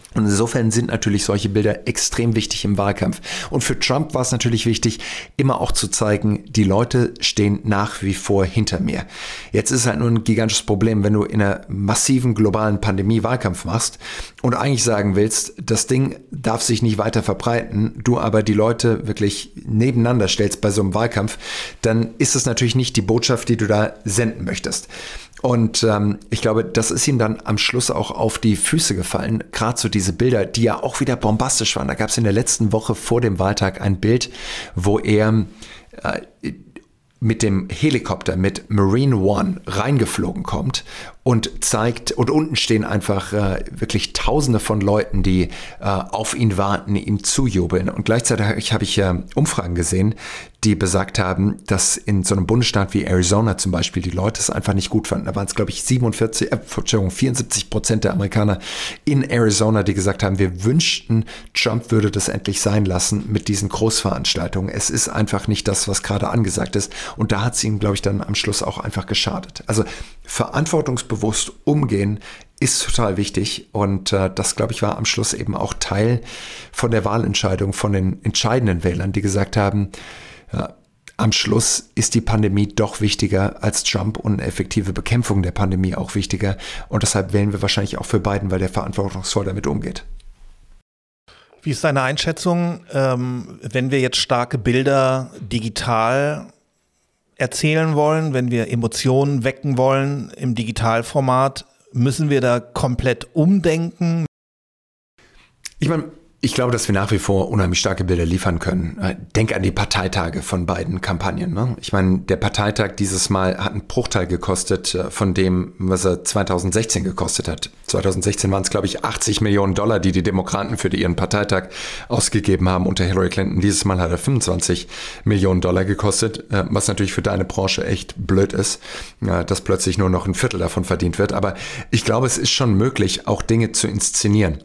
Und insofern sind natürlich solche Bilder extrem wichtig im Wahlkampf. Und für Trump war es natürlich wichtig, immer auch zu zeigen, die Leute stehen nach wie vor hinter mir. Jetzt ist halt nur ein gigantisches Problem, wenn du in einer massiven globalen Pandemie Wahlkampf machst und eigentlich sagen willst, das Ding darf sich nicht weiter verbreiten, du aber die Leute wirklich nebeneinander stellst bei so einem Wahlkampf, dann ist es natürlich nicht die Botschaft, die du da senden möchtest. Und ähm, ich glaube, das ist ihm dann am Schluss auch auf die Füße gefallen. Gerade so diese Bilder, die ja auch wieder bombastisch waren. Da gab es in der letzten Woche vor dem Wahltag ein Bild, wo er äh, mit dem Helikopter, mit Marine One reingeflogen kommt und zeigt, und unten stehen einfach äh, wirklich Tausende von Leuten, die äh, auf ihn warten, ihm zujubeln. Und gleichzeitig habe ich äh, Umfragen gesehen, die besagt haben, dass in so einem Bundesstaat wie Arizona zum Beispiel die Leute es einfach nicht gut fanden. Da waren es, glaube ich, siebenundvierzig, äh, Entschuldigung, vierundsiebzig Prozent der Amerikaner in Arizona, die gesagt haben, wir wünschten, Trump würde das endlich sein lassen mit diesen Großveranstaltungen. Es ist einfach nicht das, was gerade angesagt ist. Und da hat es ihm, glaube ich, dann am Schluss auch einfach geschadet. Also verantwortungsbewusst umgehen ist total wichtig. Und äh, das, glaube ich, war am Schluss eben auch Teil von der Wahlentscheidung von den entscheidenden Wählern, die gesagt haben, ja, am Schluss ist die Pandemie doch wichtiger als Trump und eine effektive Bekämpfung der Pandemie auch wichtiger. Und deshalb wählen wir wahrscheinlich auch für Biden, weil der verantwortungsvoll damit umgeht. Wie ist deine Einschätzung, ähm, wenn wir jetzt starke Bilder digital erzählen wollen, wenn wir Emotionen wecken wollen im Digitalformat, müssen wir da komplett umdenken? Ich meine, ich glaube, dass wir nach wie vor unheimlich starke Bilder liefern können. Denk an die Parteitage von beiden Kampagnen. Ne? Ich meine, der Parteitag dieses Mal hat einen Bruchteil gekostet von dem, was er zweitausendsechzehn gekostet hat. zweitausendsechzehn waren es, glaube ich, achtzig Millionen Dollar, die die Demokraten für ihren Parteitag ausgegeben haben unter Hillary Clinton. Dieses Mal hat er fünfundzwanzig Millionen Dollar gekostet, was natürlich für deine Branche echt blöd ist, dass plötzlich nur noch ein Viertel davon verdient wird. Aber ich glaube, es ist schon möglich, auch Dinge zu inszenieren.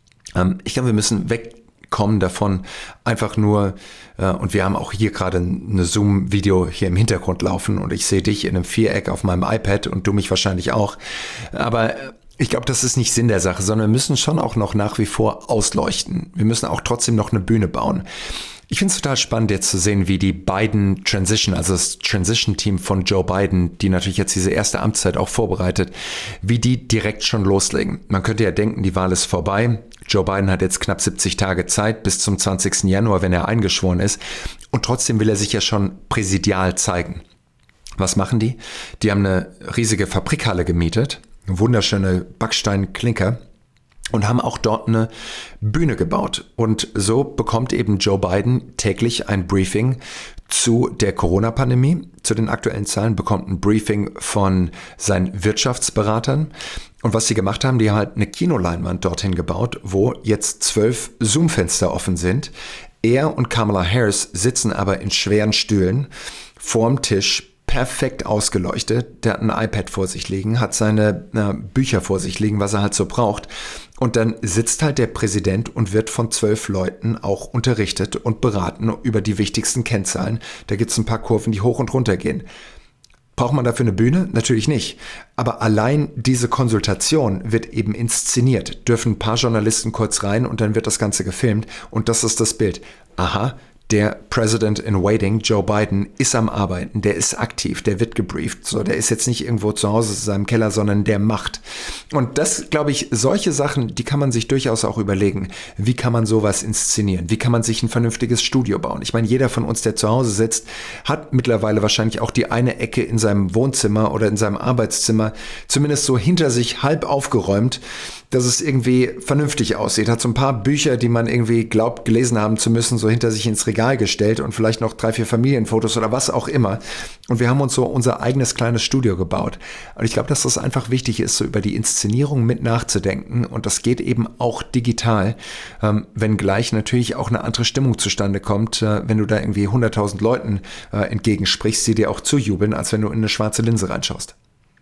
Ich glaube, wir müssen wegkommen davon, einfach nur, äh, und wir haben auch hier gerade eine Zoom-Video hier im Hintergrund laufen und ich sehe dich in einem Viereck auf meinem iPad und du mich wahrscheinlich auch. Aber ich glaube, das ist nicht Sinn der Sache, sondern wir müssen schon auch noch nach wie vor ausleuchten. Wir müssen auch trotzdem noch eine Bühne bauen. Ich finde es total spannend jetzt zu sehen, wie die Biden Transition, also das Transition-Team von Joe Biden, die natürlich jetzt diese erste Amtszeit auch vorbereitet, wie die direkt schon loslegen. Man könnte ja denken, die Wahl ist vorbei. Joe Biden hat jetzt knapp siebzig Tage Zeit bis zum zwanzigsten Januar, wenn er eingeschworen ist. Und trotzdem will er sich ja schon präsidial zeigen. Was machen die? Die haben eine riesige Fabrikhalle gemietet, eine wunderschöne Backsteinklinker, und haben auch dort eine Bühne gebaut. Und so bekommt eben Joe Biden täglich ein Briefing zu der Corona-Pandemie, zu den aktuellen Zahlen, bekommt ein Briefing von seinen Wirtschaftsberatern. Und was sie gemacht haben, die haben halt eine Kinoleinwand dorthin gebaut, wo jetzt zwölf Zoom-Fenster offen sind. Er und Kamala Harris sitzen aber in schweren Stühlen vorm Tisch, perfekt ausgeleuchtet. Der hat ein iPad vor sich liegen, hat seine äh, Bücher vor sich liegen, was er halt so braucht. Und dann sitzt halt der Präsident und wird von zwölf Leuten auch unterrichtet und beraten über die wichtigsten Kennzahlen. Da gibt es ein paar Kurven, die hoch und runter gehen. Braucht man dafür eine Bühne? Natürlich nicht. Aber allein diese Konsultation wird eben inszeniert. Dürfen ein paar Journalisten kurz rein und dann wird das Ganze gefilmt. Und das ist das Bild. Aha, der President in Waiting, Joe Biden, ist am Arbeiten, der ist aktiv, der wird gebrieft. So, der ist jetzt nicht irgendwo zu Hause in seinem Keller, sondern der macht. Und das, glaube ich, solche Sachen, die kann man sich durchaus auch überlegen. Wie kann man sowas inszenieren? Wie kann man sich ein vernünftiges Studio bauen? Ich meine, jeder von uns, der zu Hause sitzt, hat mittlerweile wahrscheinlich auch die eine Ecke in seinem Wohnzimmer oder in seinem Arbeitszimmer zumindest so hinter sich halb aufgeräumt, dass es irgendwie vernünftig aussieht. Hat so ein paar Bücher, die man irgendwie glaubt, gelesen haben zu müssen, so hinter sich ins Regal gestellt und vielleicht noch drei, vier Familienfotos oder was auch immer. Und wir haben uns so unser eigenes kleines Studio gebaut. Und ich glaube, dass das einfach wichtig ist, so über die Inszenierung mit nachzudenken. Und das geht eben auch digital, ähm, wenngleich natürlich auch eine andere Stimmung zustande kommt, äh, wenn du da irgendwie hunderttausend Leuten äh, entgegensprichst, die dir auch zujubeln, als wenn du in eine schwarze Linse reinschaust.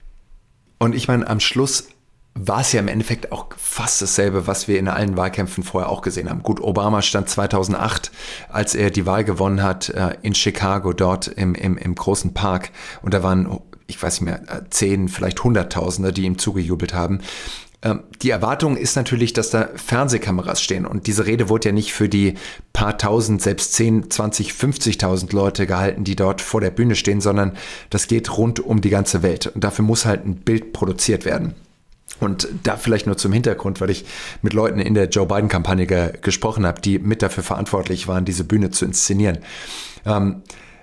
Und ich meine, am Schluss war es ja im Endeffekt auch fast dasselbe, was wir in allen Wahlkämpfen vorher auch gesehen haben. Gut, Obama stand zweitausendacht, als er die Wahl gewonnen hat, in Chicago, dort im, im, im großen Park. Und da waren, ich weiß nicht mehr, zehn, vielleicht Hunderttausende, die ihm zugejubelt haben. Die Erwartung ist natürlich, dass da Fernsehkameras stehen und diese Rede wurde ja nicht für die paar tausend, selbst zehn, zwanzig, fünfzigtausend Leute gehalten, die dort vor der Bühne stehen, sondern das geht rund um die ganze Welt und dafür muss halt ein Bild produziert werden. Und da vielleicht nur zum Hintergrund, weil ich mit Leuten in der Joe Biden-Kampagne ge- gesprochen habe, die mit dafür verantwortlich waren, diese Bühne zu inszenieren. Ähm,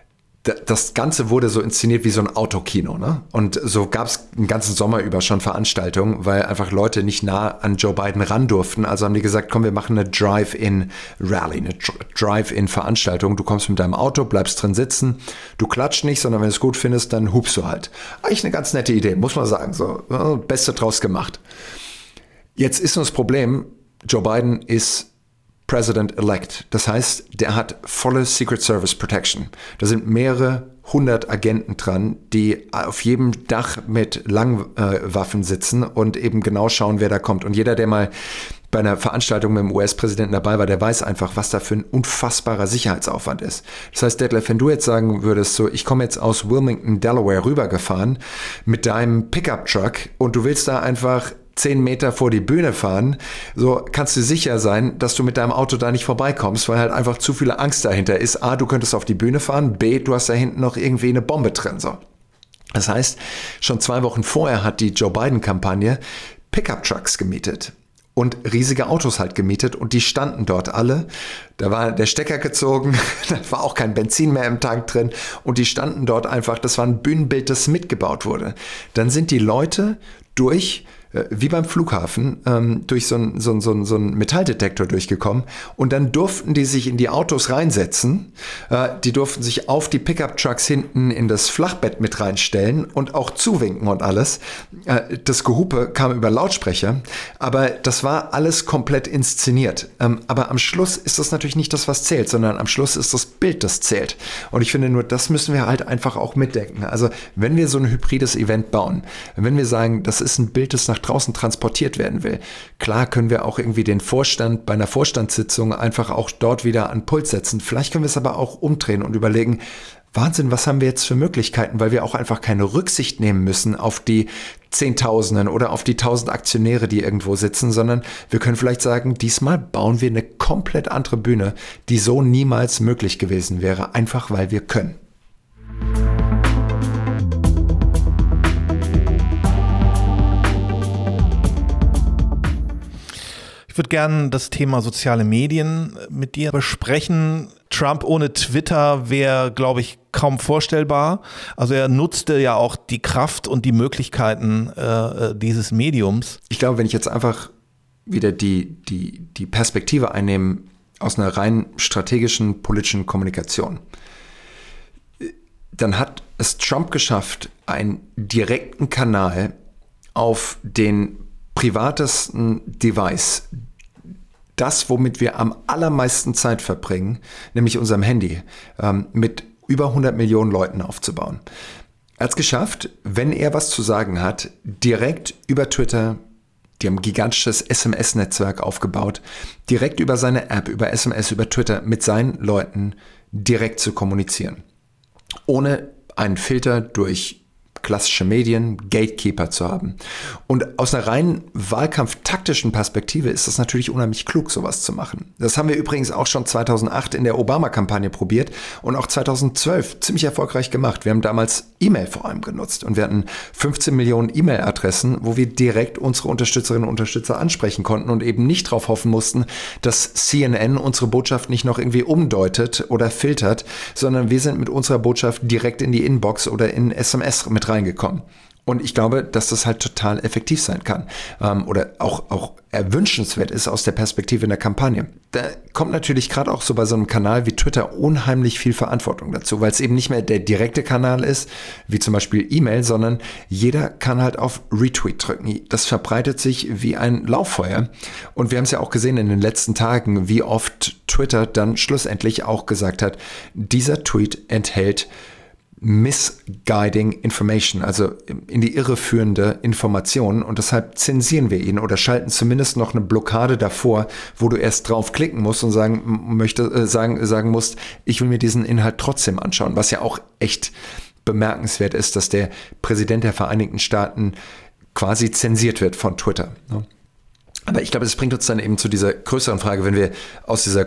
Das Ganze wurde so inszeniert wie so ein Autokino, ne? Und so gab es den ganzen Sommer über schon Veranstaltungen, weil einfach Leute nicht nah an Joe Biden ran durften. Also haben die gesagt, komm, wir machen eine Drive-In-Rally, eine Drive-In-Veranstaltung. Du kommst mit deinem Auto, bleibst drin sitzen, du klatscht nicht, sondern wenn du es gut findest, dann hupst du halt. Eigentlich eine ganz nette Idee, muss man sagen. So, Beste draus gemacht. Jetzt ist nur das Problem, Joe Biden ist President-elect. Das heißt, der hat volle Secret Service Protection. Da sind mehrere hundert Agenten dran, die auf jedem Dach mit Langwaffen sitzen und eben genau schauen, wer da kommt. Und jeder, der mal bei einer Veranstaltung mit dem U S-Präsidenten dabei war, der weiß einfach, was da für ein unfassbarer Sicherheitsaufwand ist. Das heißt, Detlef, wenn du jetzt sagen würdest, so, ich komme jetzt aus Wilmington, Delaware rübergefahren mit deinem Pickup-Truck und du willst da einfach zehn Meter vor die Bühne fahren, so kannst du sicher sein, dass du mit deinem Auto da nicht vorbeikommst, weil halt einfach zu viel Angst dahinter ist. A, du könntest auf die Bühne fahren, B, du hast da hinten noch irgendwie eine Bombe drin. So. Das heißt, schon zwei Wochen vorher hat die Joe Biden-Kampagne Pickup-Trucks gemietet und riesige Autos halt gemietet und die standen dort alle. Da war der Stecker gezogen, da war auch kein Benzin mehr im Tank drin und die standen dort einfach, das war ein Bühnenbild, das mitgebaut wurde. Dann sind die Leute durch wie beim Flughafen, ähm, durch so einen so so so ein Metalldetektor durchgekommen und dann durften die sich in die Autos reinsetzen, äh, die durften sich auf die Pickup-Trucks hinten in das Flachbett mit reinstellen und auch zuwinken und alles. Äh, das Gehupe kam über Lautsprecher, aber das war alles komplett inszeniert. Ähm, aber am Schluss ist das natürlich nicht das, was zählt, sondern am Schluss ist das Bild, das zählt. Und ich finde nur, das müssen wir halt einfach auch mitdenken. Also wenn wir so ein hybrides Event bauen, wenn wir sagen, das ist ein Bild, das nach draußen transportiert werden will. Klar können wir auch irgendwie den Vorstand bei einer Vorstandssitzung einfach auch dort wieder an Puls setzen. Vielleicht können wir es aber auch umdrehen und überlegen, Wahnsinn, was haben wir jetzt für Möglichkeiten, weil wir auch einfach keine Rücksicht nehmen müssen auf die Zehntausenden oder auf die tausend Aktionäre, die irgendwo sitzen, sondern wir können vielleicht sagen, diesmal bauen wir eine komplett andere Bühne, die so niemals möglich gewesen wäre, einfach weil wir können. Ich würde gerne das Thema soziale Medien mit dir besprechen. Trump ohne Twitter wäre, glaube ich, kaum vorstellbar. Also er nutzte ja auch die Kraft und die Möglichkeiten äh, dieses Mediums. Ich glaube, wenn ich jetzt einfach wieder die, die, die Perspektive einnehme aus einer rein strategischen politischen Kommunikation, dann hat es Trump geschafft, einen direkten Kanal auf den privatesten Device, das, womit wir am allermeisten Zeit verbringen, nämlich unserem Handy, ähm, mit über hundert Millionen Leuten aufzubauen. Er hat es geschafft, wenn er was zu sagen hat, direkt über Twitter, die haben ein gigantisches S M S-Netzwerk aufgebaut, direkt über seine App, über S M S, über Twitter mit seinen Leuten direkt zu kommunizieren. Ohne einen Filter durch klassische Medien, Gatekeeper zu haben. Und aus einer rein wahlkampftaktischen Perspektive ist es natürlich unheimlich klug, sowas zu machen. Das haben wir übrigens auch schon zweitausendacht in der Obama-Kampagne probiert und auch zweitausendzwölf ziemlich erfolgreich gemacht. Wir haben damals E-Mail vor allem genutzt und wir hatten fünfzehn Millionen E-Mail-Adressen, wo wir direkt unsere Unterstützerinnen und Unterstützer ansprechen konnten und eben nicht darauf hoffen mussten, dass C N N unsere Botschaft nicht noch irgendwie umdeutet oder filtert, sondern wir sind mit unserer Botschaft direkt in die Inbox oder in S M S mit reingekommen. Und ich glaube, dass das halt total effektiv sein kann ähm, oder auch, auch erwünschenswert ist aus der Perspektive in der Kampagne. Da kommt natürlich gerade auch so bei so einem Kanal wie Twitter unheimlich viel Verantwortung dazu, weil es eben nicht mehr der direkte Kanal ist, wie zum Beispiel E-Mail, sondern jeder kann halt auf Retweet drücken. Das verbreitet sich wie ein Lauffeuer. Und wir haben es ja auch gesehen in den letzten Tagen, wie oft Twitter dann schlussendlich auch gesagt hat, dieser Tweet enthält misguiding information, also in die Irre führende Informationen und deshalb zensieren wir ihn oder schalten zumindest noch eine Blockade davor, wo du erst drauf klicken musst und sagen möchte, äh, sagen, sagen musst, ich will mir diesen Inhalt trotzdem anschauen, was ja auch echt bemerkenswert ist, dass der Präsident der Vereinigten Staaten quasi zensiert wird von Twitter. Ne? Aber ich glaube, das bringt uns dann eben zu dieser größeren Frage, wenn wir aus dieser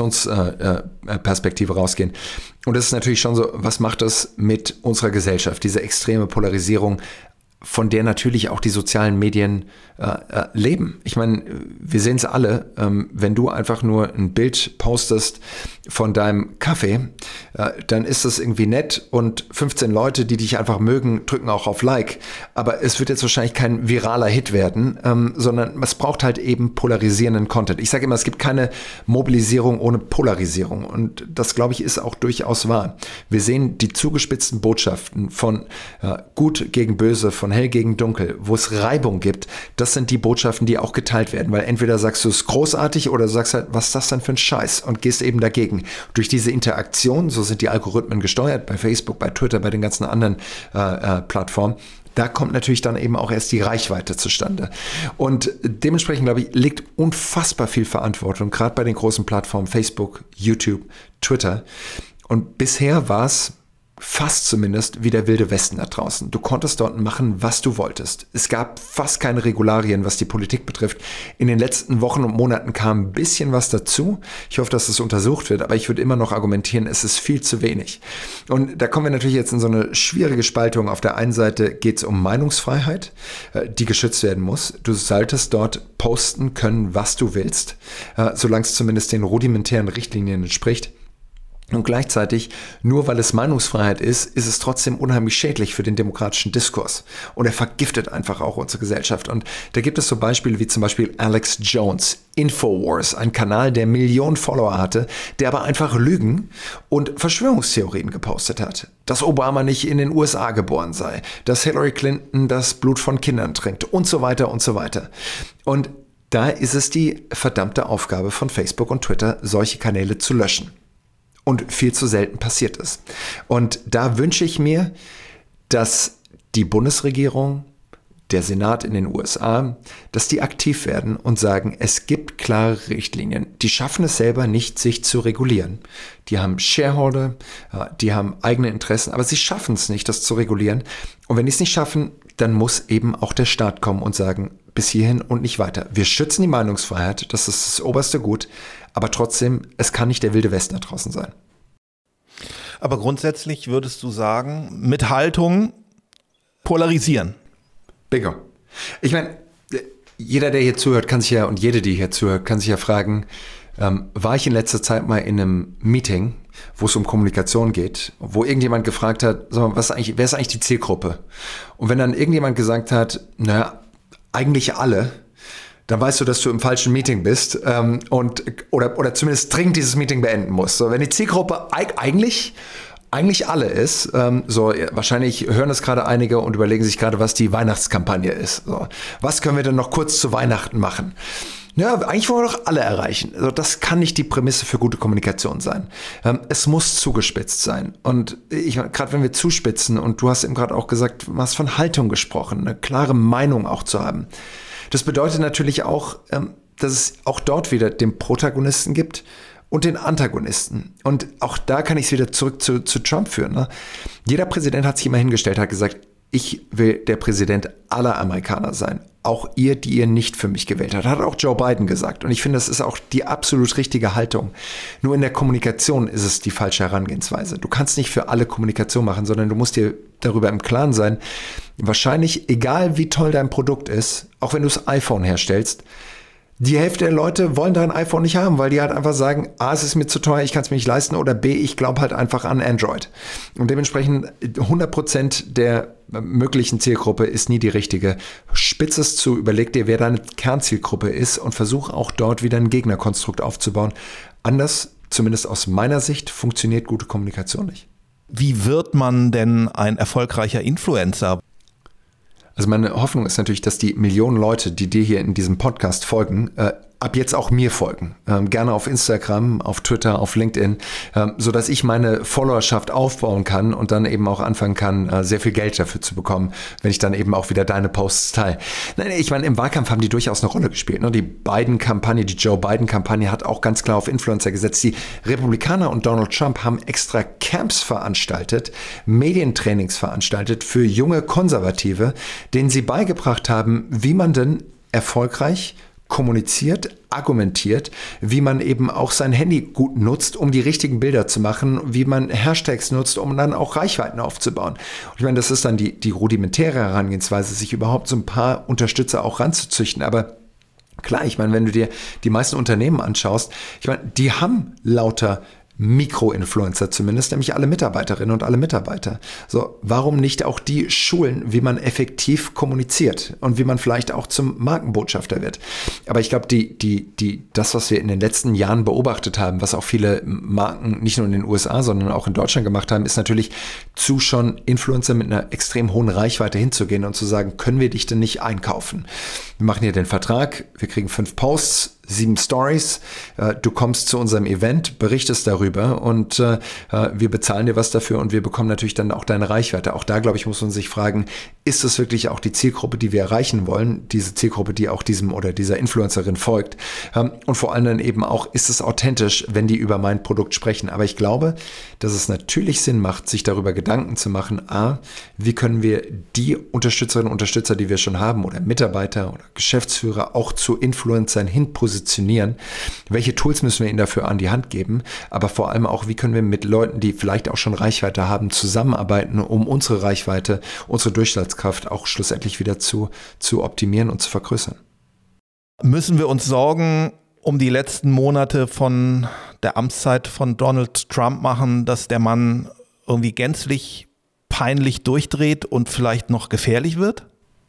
Kommunikationsperspektive rausgehen. Und das ist natürlich schon so, was macht das mit unserer Gesellschaft, diese extreme Polarisierung, von der natürlich auch die sozialen Medien äh, äh, leben. Ich meine, wir sehen es alle, ähm, wenn du einfach nur ein Bild postest von deinem Kaffee, äh, dann ist das irgendwie nett und fünfzehn Leute, die dich einfach mögen, drücken auch auf Like. Aber es wird jetzt wahrscheinlich kein viraler Hit werden, ähm, sondern es braucht halt eben polarisierenden Content. Ich sage immer, es gibt keine Mobilisierung ohne Polarisierung und das, glaube ich, ist auch durchaus wahr. Wir sehen die zugespitzten Botschaften von äh, gut gegen böse, von hell gegen dunkel, wo es Reibung gibt, das sind die Botschaften, die auch geteilt werden, weil entweder sagst du es großartig oder du sagst halt, was ist das denn für ein Scheiß und gehst eben dagegen. Durch diese Interaktion, so sind die Algorithmen gesteuert, bei Facebook, bei Twitter, bei den ganzen anderen äh, äh, Plattformen, da kommt natürlich dann eben auch erst die Reichweite zustande. Und dementsprechend, glaube ich, liegt unfassbar viel Verantwortung, gerade bei den großen Plattformen Facebook, YouTube, Twitter. Und bisher war es fast zumindest wie der wilde Westen da draußen. Du konntest dort machen, was du wolltest. Es gab fast keine Regularien, was die Politik betrifft. In den letzten Wochen und Monaten kam ein bisschen was dazu. Ich hoffe, dass es untersucht wird, aber ich würde immer noch argumentieren, es ist viel zu wenig. Und da kommen wir natürlich jetzt in so eine schwierige Spaltung. Auf der einen Seite geht es um Meinungsfreiheit, die geschützt werden muss. Du solltest dort posten können, was du willst, solange es zumindest den rudimentären Richtlinien entspricht. Und gleichzeitig, nur weil es Meinungsfreiheit ist, ist es trotzdem unheimlich schädlich für den demokratischen Diskurs. Und er vergiftet einfach auch unsere Gesellschaft. Und da gibt es so Beispiele wie zum Beispiel Alex Jones, Infowars, ein Kanal, der Millionen Follower hatte, der aber einfach Lügen und Verschwörungstheorien gepostet hat. Dass Obama nicht in den U S A geboren sei, dass Hillary Clinton das Blut von Kindern trinkt und so weiter und so weiter. Und da ist es die verdammte Aufgabe von Facebook und Twitter, solche Kanäle zu löschen. Und viel zu selten passiert es. Und da wünsche ich mir, dass die Bundesregierung, der Senat in den U S A, dass die aktiv werden und sagen, es gibt klare Richtlinien. Die schaffen es selber nicht, sich zu regulieren. Die haben Shareholder, die haben eigene Interessen, aber sie schaffen es nicht, das zu regulieren. Und wenn die es nicht schaffen, dann muss eben auch der Staat kommen und sagen, bis hierhin und nicht weiter. Wir schützen die Meinungsfreiheit, das ist das oberste Gut, aber trotzdem, es kann nicht der wilde Westen da draußen sein. Aber grundsätzlich würdest du sagen, mit Haltung polarisieren. Bingo. Ich meine, jeder, der hier zuhört, kann sich ja, und jede, die hier zuhört, kann sich ja fragen, ähm, war ich in letzter Zeit mal in einem Meeting, wo es um Kommunikation geht, wo irgendjemand gefragt hat, sag mal, was ist eigentlich, wer ist eigentlich die Zielgruppe? Und wenn dann irgendjemand gesagt hat, naja, eigentlich alle, dann weißt du, dass du im falschen Meeting bist ähm, und oder, oder zumindest dringend dieses Meeting beenden musst. So, wenn die Zielgruppe eigentlich, eigentlich alle ist, ähm, so wahrscheinlich hören es gerade einige und überlegen sich gerade, was die Weihnachtskampagne ist. So, was können wir denn noch kurz zu Weihnachten machen? Ja, eigentlich wollen wir doch alle erreichen. Also das kann nicht die Prämisse für gute Kommunikation sein. Ähm, es muss zugespitzt sein. Und ich gerade wenn wir zuspitzen, und du hast eben gerade auch gesagt, du hast von Haltung gesprochen, eine klare Meinung auch zu haben. Das bedeutet natürlich auch, ähm, dass es auch dort wieder den Protagonisten gibt und den Antagonisten. Und auch da kann ich es wieder zurück zu, zu Trump führen. Ne? Jeder Präsident hat sich immer hingestellt, hat gesagt, ich will der Präsident aller Amerikaner sein. Auch ihr, die ihr nicht für mich gewählt habt. Hat auch Joe Biden gesagt. Und ich finde, das ist auch die absolut richtige Haltung. Nur in der Kommunikation ist es die falsche Herangehensweise. Du kannst nicht für alle Kommunikation machen, sondern du musst dir darüber im Klaren sein, wahrscheinlich, egal wie toll dein Produkt ist, auch wenn du das iPhone herstellst, die Hälfte der Leute wollen dein iPhone nicht haben, weil die halt einfach sagen, A, es ist mir zu teuer, ich kann es mir nicht leisten, oder B, ich glaube halt einfach an Android. Und dementsprechend hundert Prozent der möglichen Zielgruppe ist nie die richtige. Spitz es zu, überleg dir, wer deine Kernzielgruppe ist und versuch auch dort wieder ein Gegnerkonstrukt aufzubauen. Anders, zumindest aus meiner Sicht, funktioniert gute Kommunikation nicht. Wie wird man denn ein erfolgreicher Influencer? Also meine Hoffnung ist natürlich, dass die Millionen Leute, die dir hier in diesem Podcast folgen, äh, ab jetzt auch mir folgen. Ähm, gerne auf Instagram, auf Twitter, auf LinkedIn, ähm, sodass ich meine Followerschaft aufbauen kann und dann eben auch anfangen kann, äh, sehr viel Geld dafür zu bekommen, wenn ich dann eben auch wieder deine Posts teile. Nein, ich meine, im Wahlkampf haben die durchaus eine Rolle gespielt. Ne? Die Biden-Kampagne, die Joe Biden-Kampagne hat auch ganz klar auf Influencer gesetzt. Die Republikaner und Donald Trump haben extra Camps veranstaltet, Medientrainings veranstaltet für junge Konservative, denen sie beigebracht haben, wie man denn erfolgreich kommuniziert, argumentiert, wie man eben auch sein Handy gut nutzt, um die richtigen Bilder zu machen, wie man Hashtags nutzt, um dann auch Reichweiten aufzubauen. Und ich meine, das ist dann die, die rudimentäre Herangehensweise, sich überhaupt so ein paar Unterstützer auch ranzuzüchten. Aber klar, ich meine, wenn du dir die meisten Unternehmen anschaust, ich meine, die haben lauter Mikroinfluencer zumindest, nämlich alle Mitarbeiterinnen und alle Mitarbeiter. So, warum nicht auch die schulen, wie man effektiv kommuniziert und wie man vielleicht auch zum Markenbotschafter wird? Aber ich glaube, die, die, die, das, was wir in den letzten Jahren beobachtet haben, was auch viele Marken nicht nur in den U S A, sondern auch in Deutschland gemacht haben, ist natürlich zu schon Influencer mit einer extrem hohen Reichweite hinzugehen und zu sagen, können wir dich denn nicht einkaufen? Wir machen hier den Vertrag, wir kriegen fünf Posts, sieben Stories, du kommst zu unserem Event, berichtest darüber und äh, wir bezahlen dir was dafür und wir bekommen natürlich dann auch deine Reichweite. Auch da, glaube ich, muss man sich fragen, ist es wirklich auch die Zielgruppe, die wir erreichen wollen, diese Zielgruppe, die auch diesem oder dieser Influencerin folgt, ähm, und vor allem dann eben auch, ist es authentisch, wenn die über mein Produkt sprechen. Aber ich glaube, dass es natürlich Sinn macht, sich darüber Gedanken zu machen, a, wie können wir die Unterstützerinnen und Unterstützer, die wir schon haben oder Mitarbeiter oder Geschäftsführer auch zu Influencern hin positionieren, welche Tools müssen wir ihnen dafür an die Hand geben, aber vor allem auch, wie können wir mit Leuten, die vielleicht auch schon Reichweite haben, zusammenarbeiten, um unsere Reichweite, unsere Durchschlagskraft auch schlussendlich wieder zu, zu optimieren und zu vergrößern. Müssen wir uns Sorgen um die letzten Monate von der Amtszeit von Donald Trump machen, dass der Mann irgendwie gänzlich peinlich durchdreht und vielleicht noch gefährlich wird?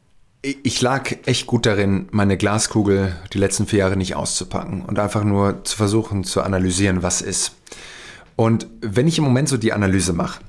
Ich lag echt gut darin, meine Glaskugel die letzten vier Jahre nicht auszupacken und einfach nur zu versuchen zu analysieren, was ist. Und wenn ich im Moment so die Analyse mache,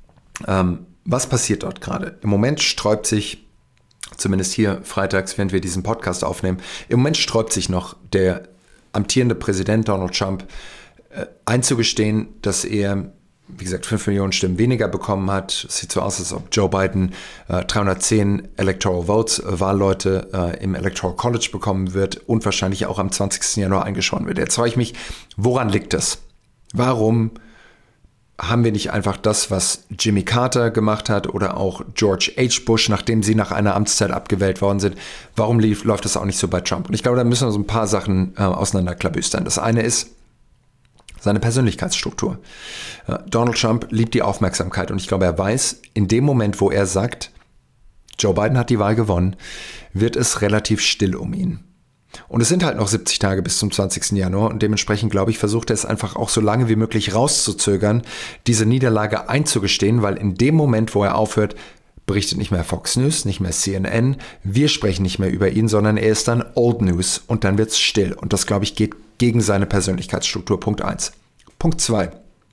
ähm, was passiert dort gerade? Im Moment sträubt sich, zumindest hier freitags, während wir diesen Podcast aufnehmen, im Moment sträubt sich noch der amtierende Präsident Donald Trump äh, einzugestehen, dass er, wie gesagt, fünf Millionen Stimmen weniger bekommen hat. Es sieht so aus, als ob Joe Biden äh, dreihundertzehn Electoral Votes, äh, Wahlleute äh, im Electoral College bekommen wird und wahrscheinlich auch am zwanzigsten Januar eingeschworen wird. Jetzt frage ich mich, woran liegt das? Warum haben wir nicht einfach das, was Jimmy Carter gemacht hat oder auch George H. Bush, nachdem sie nach einer Amtszeit abgewählt worden sind? Warum lief, läuft das auch nicht so bei Trump? Und ich glaube, da müssen wir so ein paar Sachen äh, auseinanderklabüstern. Das eine ist seine Persönlichkeitsstruktur. Äh, Donald Trump liebt die Aufmerksamkeit und ich glaube, er weiß, in dem Moment, wo er sagt, Joe Biden hat die Wahl gewonnen, wird es relativ still um ihn. Und es sind halt noch siebzig Tage bis zum zwanzigsten Januar und dementsprechend, glaube ich, versucht er es einfach auch so lange wie möglich rauszuzögern, diese Niederlage einzugestehen, weil in dem Moment, wo er aufhört, berichtet nicht mehr Fox News, nicht mehr C N N, wir sprechen nicht mehr über ihn, sondern er ist dann Old News und dann wird es still. Und das, glaube ich, geht gegen seine Persönlichkeitsstruktur. Punkt eins. Punkt zwei.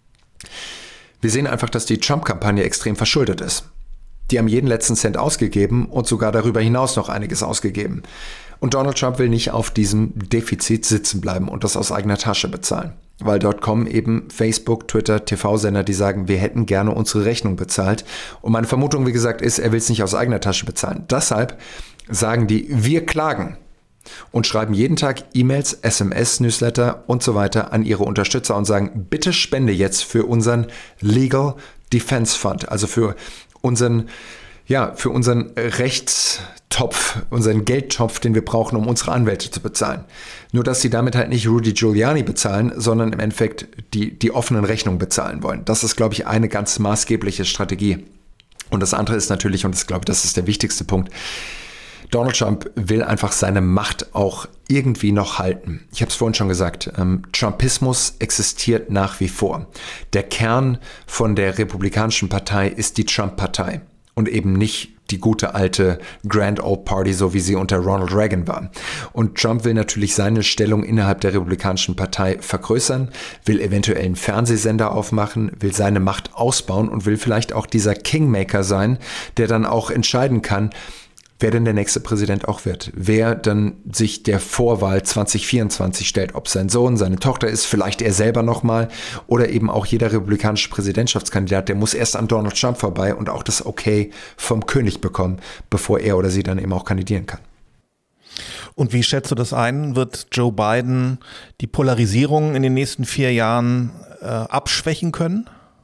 Wir sehen einfach, dass die Trump-Kampagne extrem verschuldet ist. Die haben jeden letzten Cent ausgegeben und sogar darüber hinaus noch einiges ausgegeben. Und Donald Trump will nicht auf diesem Defizit sitzen bleiben und das aus eigener Tasche bezahlen. Weil dort kommen eben Facebook, Twitter, T V-Sender, die sagen, wir hätten gerne unsere Rechnung bezahlt. Und meine Vermutung, wie gesagt, ist, er will es nicht aus eigener Tasche bezahlen. Deshalb sagen die, wir klagen. Und schreiben jeden Tag E-Mails, S M S, Newsletter und so weiter an ihre Unterstützer und sagen, bitte spende jetzt für unseren Legal Defense Fund, also für unseren, ja, für unseren Rechtstopf, unseren Geldtopf, den wir brauchen, um unsere Anwälte zu bezahlen. Nur, dass sie damit halt nicht Rudy Giuliani bezahlen, sondern im Endeffekt die, die offenen Rechnungen bezahlen wollen. Das ist, glaube ich, eine ganz maßgebliche Strategie. Und das andere ist natürlich, und ich glaube, das ist der wichtigste Punkt, Donald Trump will einfach seine Macht auch irgendwie noch halten. Ich habe es vorhin schon gesagt, ähm, Trumpismus existiert nach wie vor. Der Kern von der Republikanischen Partei ist die Trump-Partei und eben nicht die gute alte Grand Old Party, so wie sie unter Ronald Reagan war. Und Trump will natürlich seine Stellung innerhalb der Republikanischen Partei vergrößern, will eventuell einen Fernsehsender aufmachen, will seine Macht ausbauen und will vielleicht auch dieser Kingmaker sein, der dann auch entscheiden kann, wer denn der nächste Präsident auch wird, wer dann sich der Vorwahl zwanzig vierundzwanzig stellt, ob sein Sohn, seine Tochter ist, vielleicht er selber nochmal oder eben auch jeder republikanische Präsidentschaftskandidat, der muss erst an Donald Trump vorbei und auch das Okay vom König bekommen, bevor er oder sie dann eben auch kandidieren kann. Und wie schätzt du das ein? Wird Joe Biden die Polarisierung in den nächsten vier Jahren äh, abschwächen können?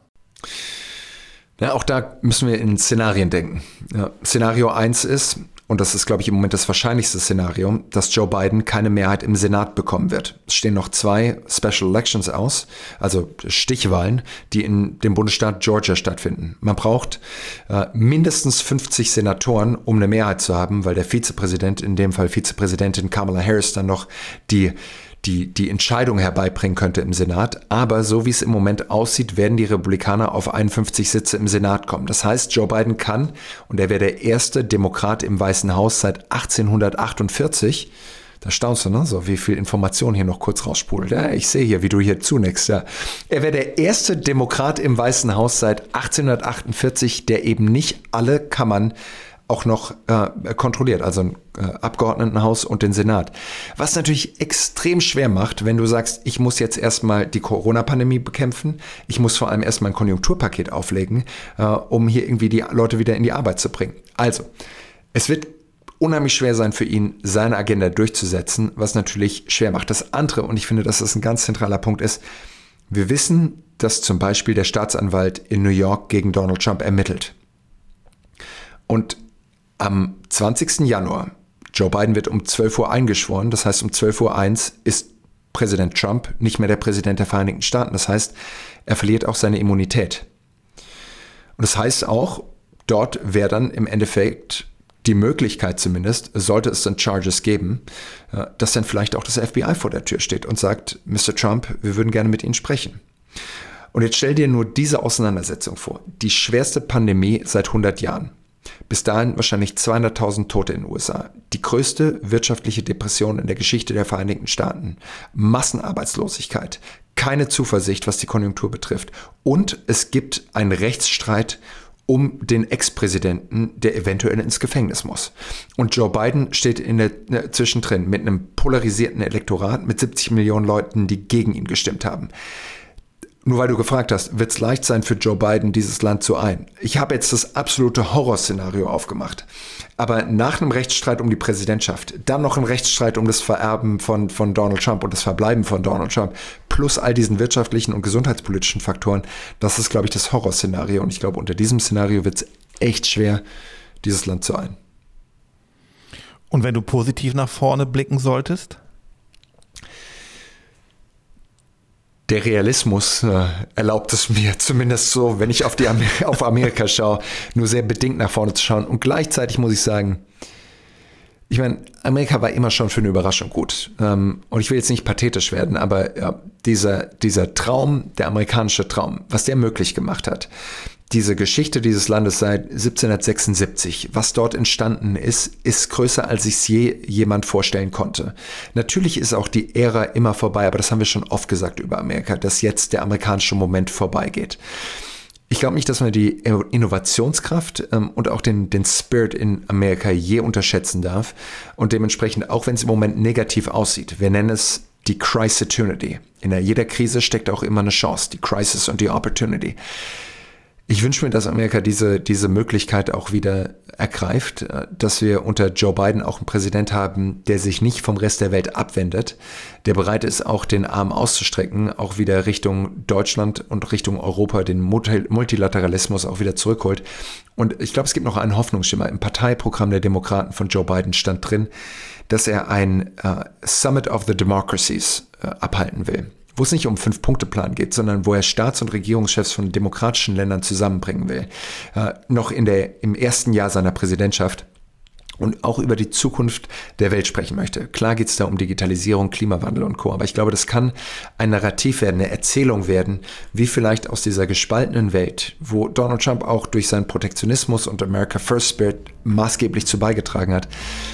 Ja, auch da müssen wir in Szenarien denken. Ja, Szenario eins ist, und das ist, glaube ich, im Moment das wahrscheinlichste Szenario, dass Joe Biden keine Mehrheit im Senat bekommen wird. Es stehen noch zwei Special Elections aus, also Stichwahlen, die in dem Bundesstaat Georgia stattfinden. Man braucht äh, mindestens fünfzig Senatoren, um eine Mehrheit zu haben, weil der Vizepräsident, in dem Fall Vizepräsidentin Kamala Harris, dann noch die Die, die Entscheidung herbeibringen könnte im Senat. Aber so wie es im Moment aussieht, werden die Republikaner auf einundfünfzig Sitze im Senat kommen. Das heißt, Joe Biden kann, und er wäre der erste Demokrat im Weißen Haus seit achtzehnhundertachtundvierzig, da staunst du, ne? So wie viel Information hier noch kurz rausspult. Ja, ich sehe hier, wie du hier zunickst. Ja. Er wäre der erste Demokrat im Weißen Haus seit achtzehnhundertachtundvierzig, der eben nicht alle Kammern auch noch äh, kontrolliert, also ein äh, Abgeordnetenhaus und den Senat. Was natürlich extrem schwer macht, wenn du sagst, ich muss jetzt erstmal die Corona-Pandemie bekämpfen, ich muss vor allem erstmal ein Konjunkturpaket auflegen, äh, um hier irgendwie die Leute wieder in die Arbeit zu bringen. Also, es wird unheimlich schwer sein für ihn, seine Agenda durchzusetzen, was natürlich schwer macht. Das andere, und ich finde, dass das ein ganz zentraler Punkt ist, wir wissen, dass zum Beispiel der Staatsanwalt in New York gegen Donald Trump ermittelt. Und am zwanzigsten Januar, Joe Biden wird um zwölf Uhr eingeschworen, das heißt um zwölf Uhr eins ist Präsident Trump nicht mehr der Präsident der Vereinigten Staaten. Das heißt, er verliert auch seine Immunität. Und das heißt auch, dort wäre dann im Endeffekt die Möglichkeit zumindest, sollte es dann Charges geben, dass dann vielleicht auch das F B I vor der Tür steht und sagt, Mister Trump, wir würden gerne mit Ihnen sprechen. Und jetzt stell dir nur diese Auseinandersetzung vor. Die schwerste Pandemie seit hundert Jahren. Bis dahin wahrscheinlich zweihunderttausend Tote in den U S A. Die größte wirtschaftliche Depression in der Geschichte der Vereinigten Staaten. Massenarbeitslosigkeit. Keine Zuversicht, was die Konjunktur betrifft. Und es gibt einen Rechtsstreit um den Ex-Präsidenten, der eventuell ins Gefängnis muss. Und Joe Biden steht in der, in der zwischendrin mit einem polarisierten Elektorat mit siebzig Millionen Leuten, die gegen ihn gestimmt haben. Nur weil du gefragt hast, wird es leicht sein für Joe Biden, dieses Land zu ein? Ich habe jetzt das absolute Horrorszenario aufgemacht. Aber nach einem Rechtsstreit um die Präsidentschaft, dann noch ein Rechtsstreit um das Vererben von, von Donald Trump und das Verbleiben von Donald Trump, plus all diesen wirtschaftlichen und gesundheitspolitischen Faktoren, das ist, glaube ich, das Horrorszenario. Und ich glaube, unter diesem Szenario wird es echt schwer, dieses Land zu ein. Und wenn du positiv nach vorne blicken solltest? Der Realismus äh, erlaubt es mir, zumindest so, wenn ich auf, die Amer- auf Amerika schaue, nur sehr bedingt nach vorne zu schauen. Und gleichzeitig muss ich sagen, ich meine, Amerika war immer schon für eine Überraschung gut. Ähm, und ich will jetzt nicht pathetisch werden, aber ja, dieser, dieser Traum, der amerikanische Traum, was der möglich gemacht hat, diese Geschichte dieses Landes seit siebzehnhundertsechsundsiebzig, was dort entstanden ist, ist größer, als sich je jemand vorstellen konnte. Natürlich ist auch die Ära immer vorbei, aber das haben wir schon oft gesagt über Amerika, dass jetzt der amerikanische Moment vorbeigeht. Ich glaube nicht, dass man die Innovationskraft ähm, und auch den, den Spirit in Amerika je unterschätzen darf. Und dementsprechend, auch wenn es im Moment negativ aussieht, wir nennen es die Crisis-Opportunity. In jeder Krise steckt auch immer eine Chance, die Crisis und die Opportunity. Ich wünsche mir, dass Amerika diese, diese Möglichkeit auch wieder ergreift, dass wir unter Joe Biden auch einen Präsident haben, der sich nicht vom Rest der Welt abwendet, der bereit ist, auch den Arm auszustrecken, auch wieder Richtung Deutschland und Richtung Europa den Multilateralismus auch wieder zurückholt. Und ich glaube, es gibt noch einen Hoffnungsschimmer. Im Parteiprogramm der Demokraten von Joe Biden stand drin, dass er ein uh, Summit of the Democracies uh, abhalten will, wo es nicht um Fünf-Punkte-Plan geht, sondern wo er Staats- und Regierungschefs von demokratischen Ländern zusammenbringen will. Äh, noch in der, im ersten Jahr seiner Präsidentschaft und auch über die Zukunft der Welt sprechen möchte. Klar geht es da um Digitalisierung, Klimawandel und Co., aber ich glaube, das kann ein Narrativ werden, eine Erzählung werden, wie vielleicht aus dieser gespaltenen Welt, wo Donald Trump auch durch seinen Protektionismus und America First Spirit maßgeblich zu beigetragen hat,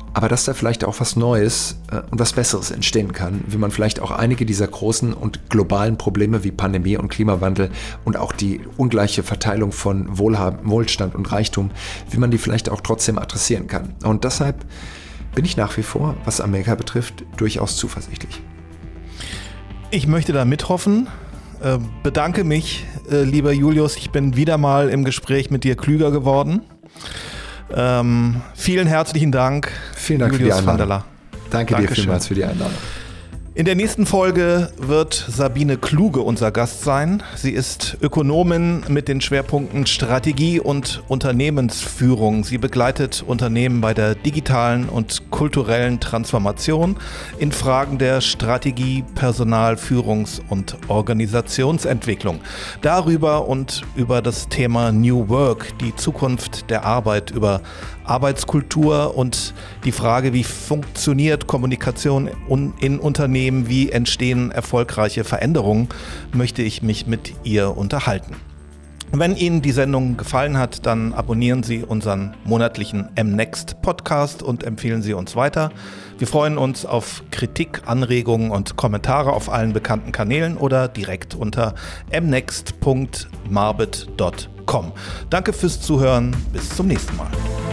aber dass da vielleicht auch was Neues äh, und was Besseres entstehen kann, wie man vielleicht auch einige dieser großen und globalen Probleme wie Pandemie und Klimawandel und auch die ungleiche Verteilung von Wohlhaben, Wohlstand und Reichtum, wie man die vielleicht auch trotzdem adressieren kann. Und deshalb bin ich nach wie vor, was Amerika betrifft, durchaus zuversichtlich. Ich möchte da mithoffen. Äh, bedanke mich, äh, lieber Julius. Ich bin wieder mal im Gespräch mit dir klüger geworden. Ähm, vielen herzlichen Dank. Vielen Dank Julius für die Einladung. Danke Dankeschön. dir vielmals für die Einladung. In der nächsten Folge wird Sabine Kluge unser Gast sein. Sie ist Ökonomin mit den Schwerpunkten Strategie und Unternehmensführung. Sie begleitet Unternehmen bei der digitalen und kulturellen Transformation in Fragen der Strategie, Personal-, Führungs- und Organisationsentwicklung. Darüber und über das Thema New Work, die Zukunft der Arbeit, über Arbeitskultur und die Frage, wie funktioniert Kommunikation in Unternehmen, wie entstehen erfolgreiche Veränderungen, möchte ich mich mit ihr unterhalten. Wenn Ihnen die Sendung gefallen hat, dann abonnieren Sie unseren monatlichen M-Next Podcast und empfehlen Sie uns weiter. Wir freuen uns auf Kritik, Anregungen und Kommentare auf allen bekannten Kanälen oder direkt unter m next punkt marbit punkt com. Danke fürs Zuhören, bis zum nächsten Mal.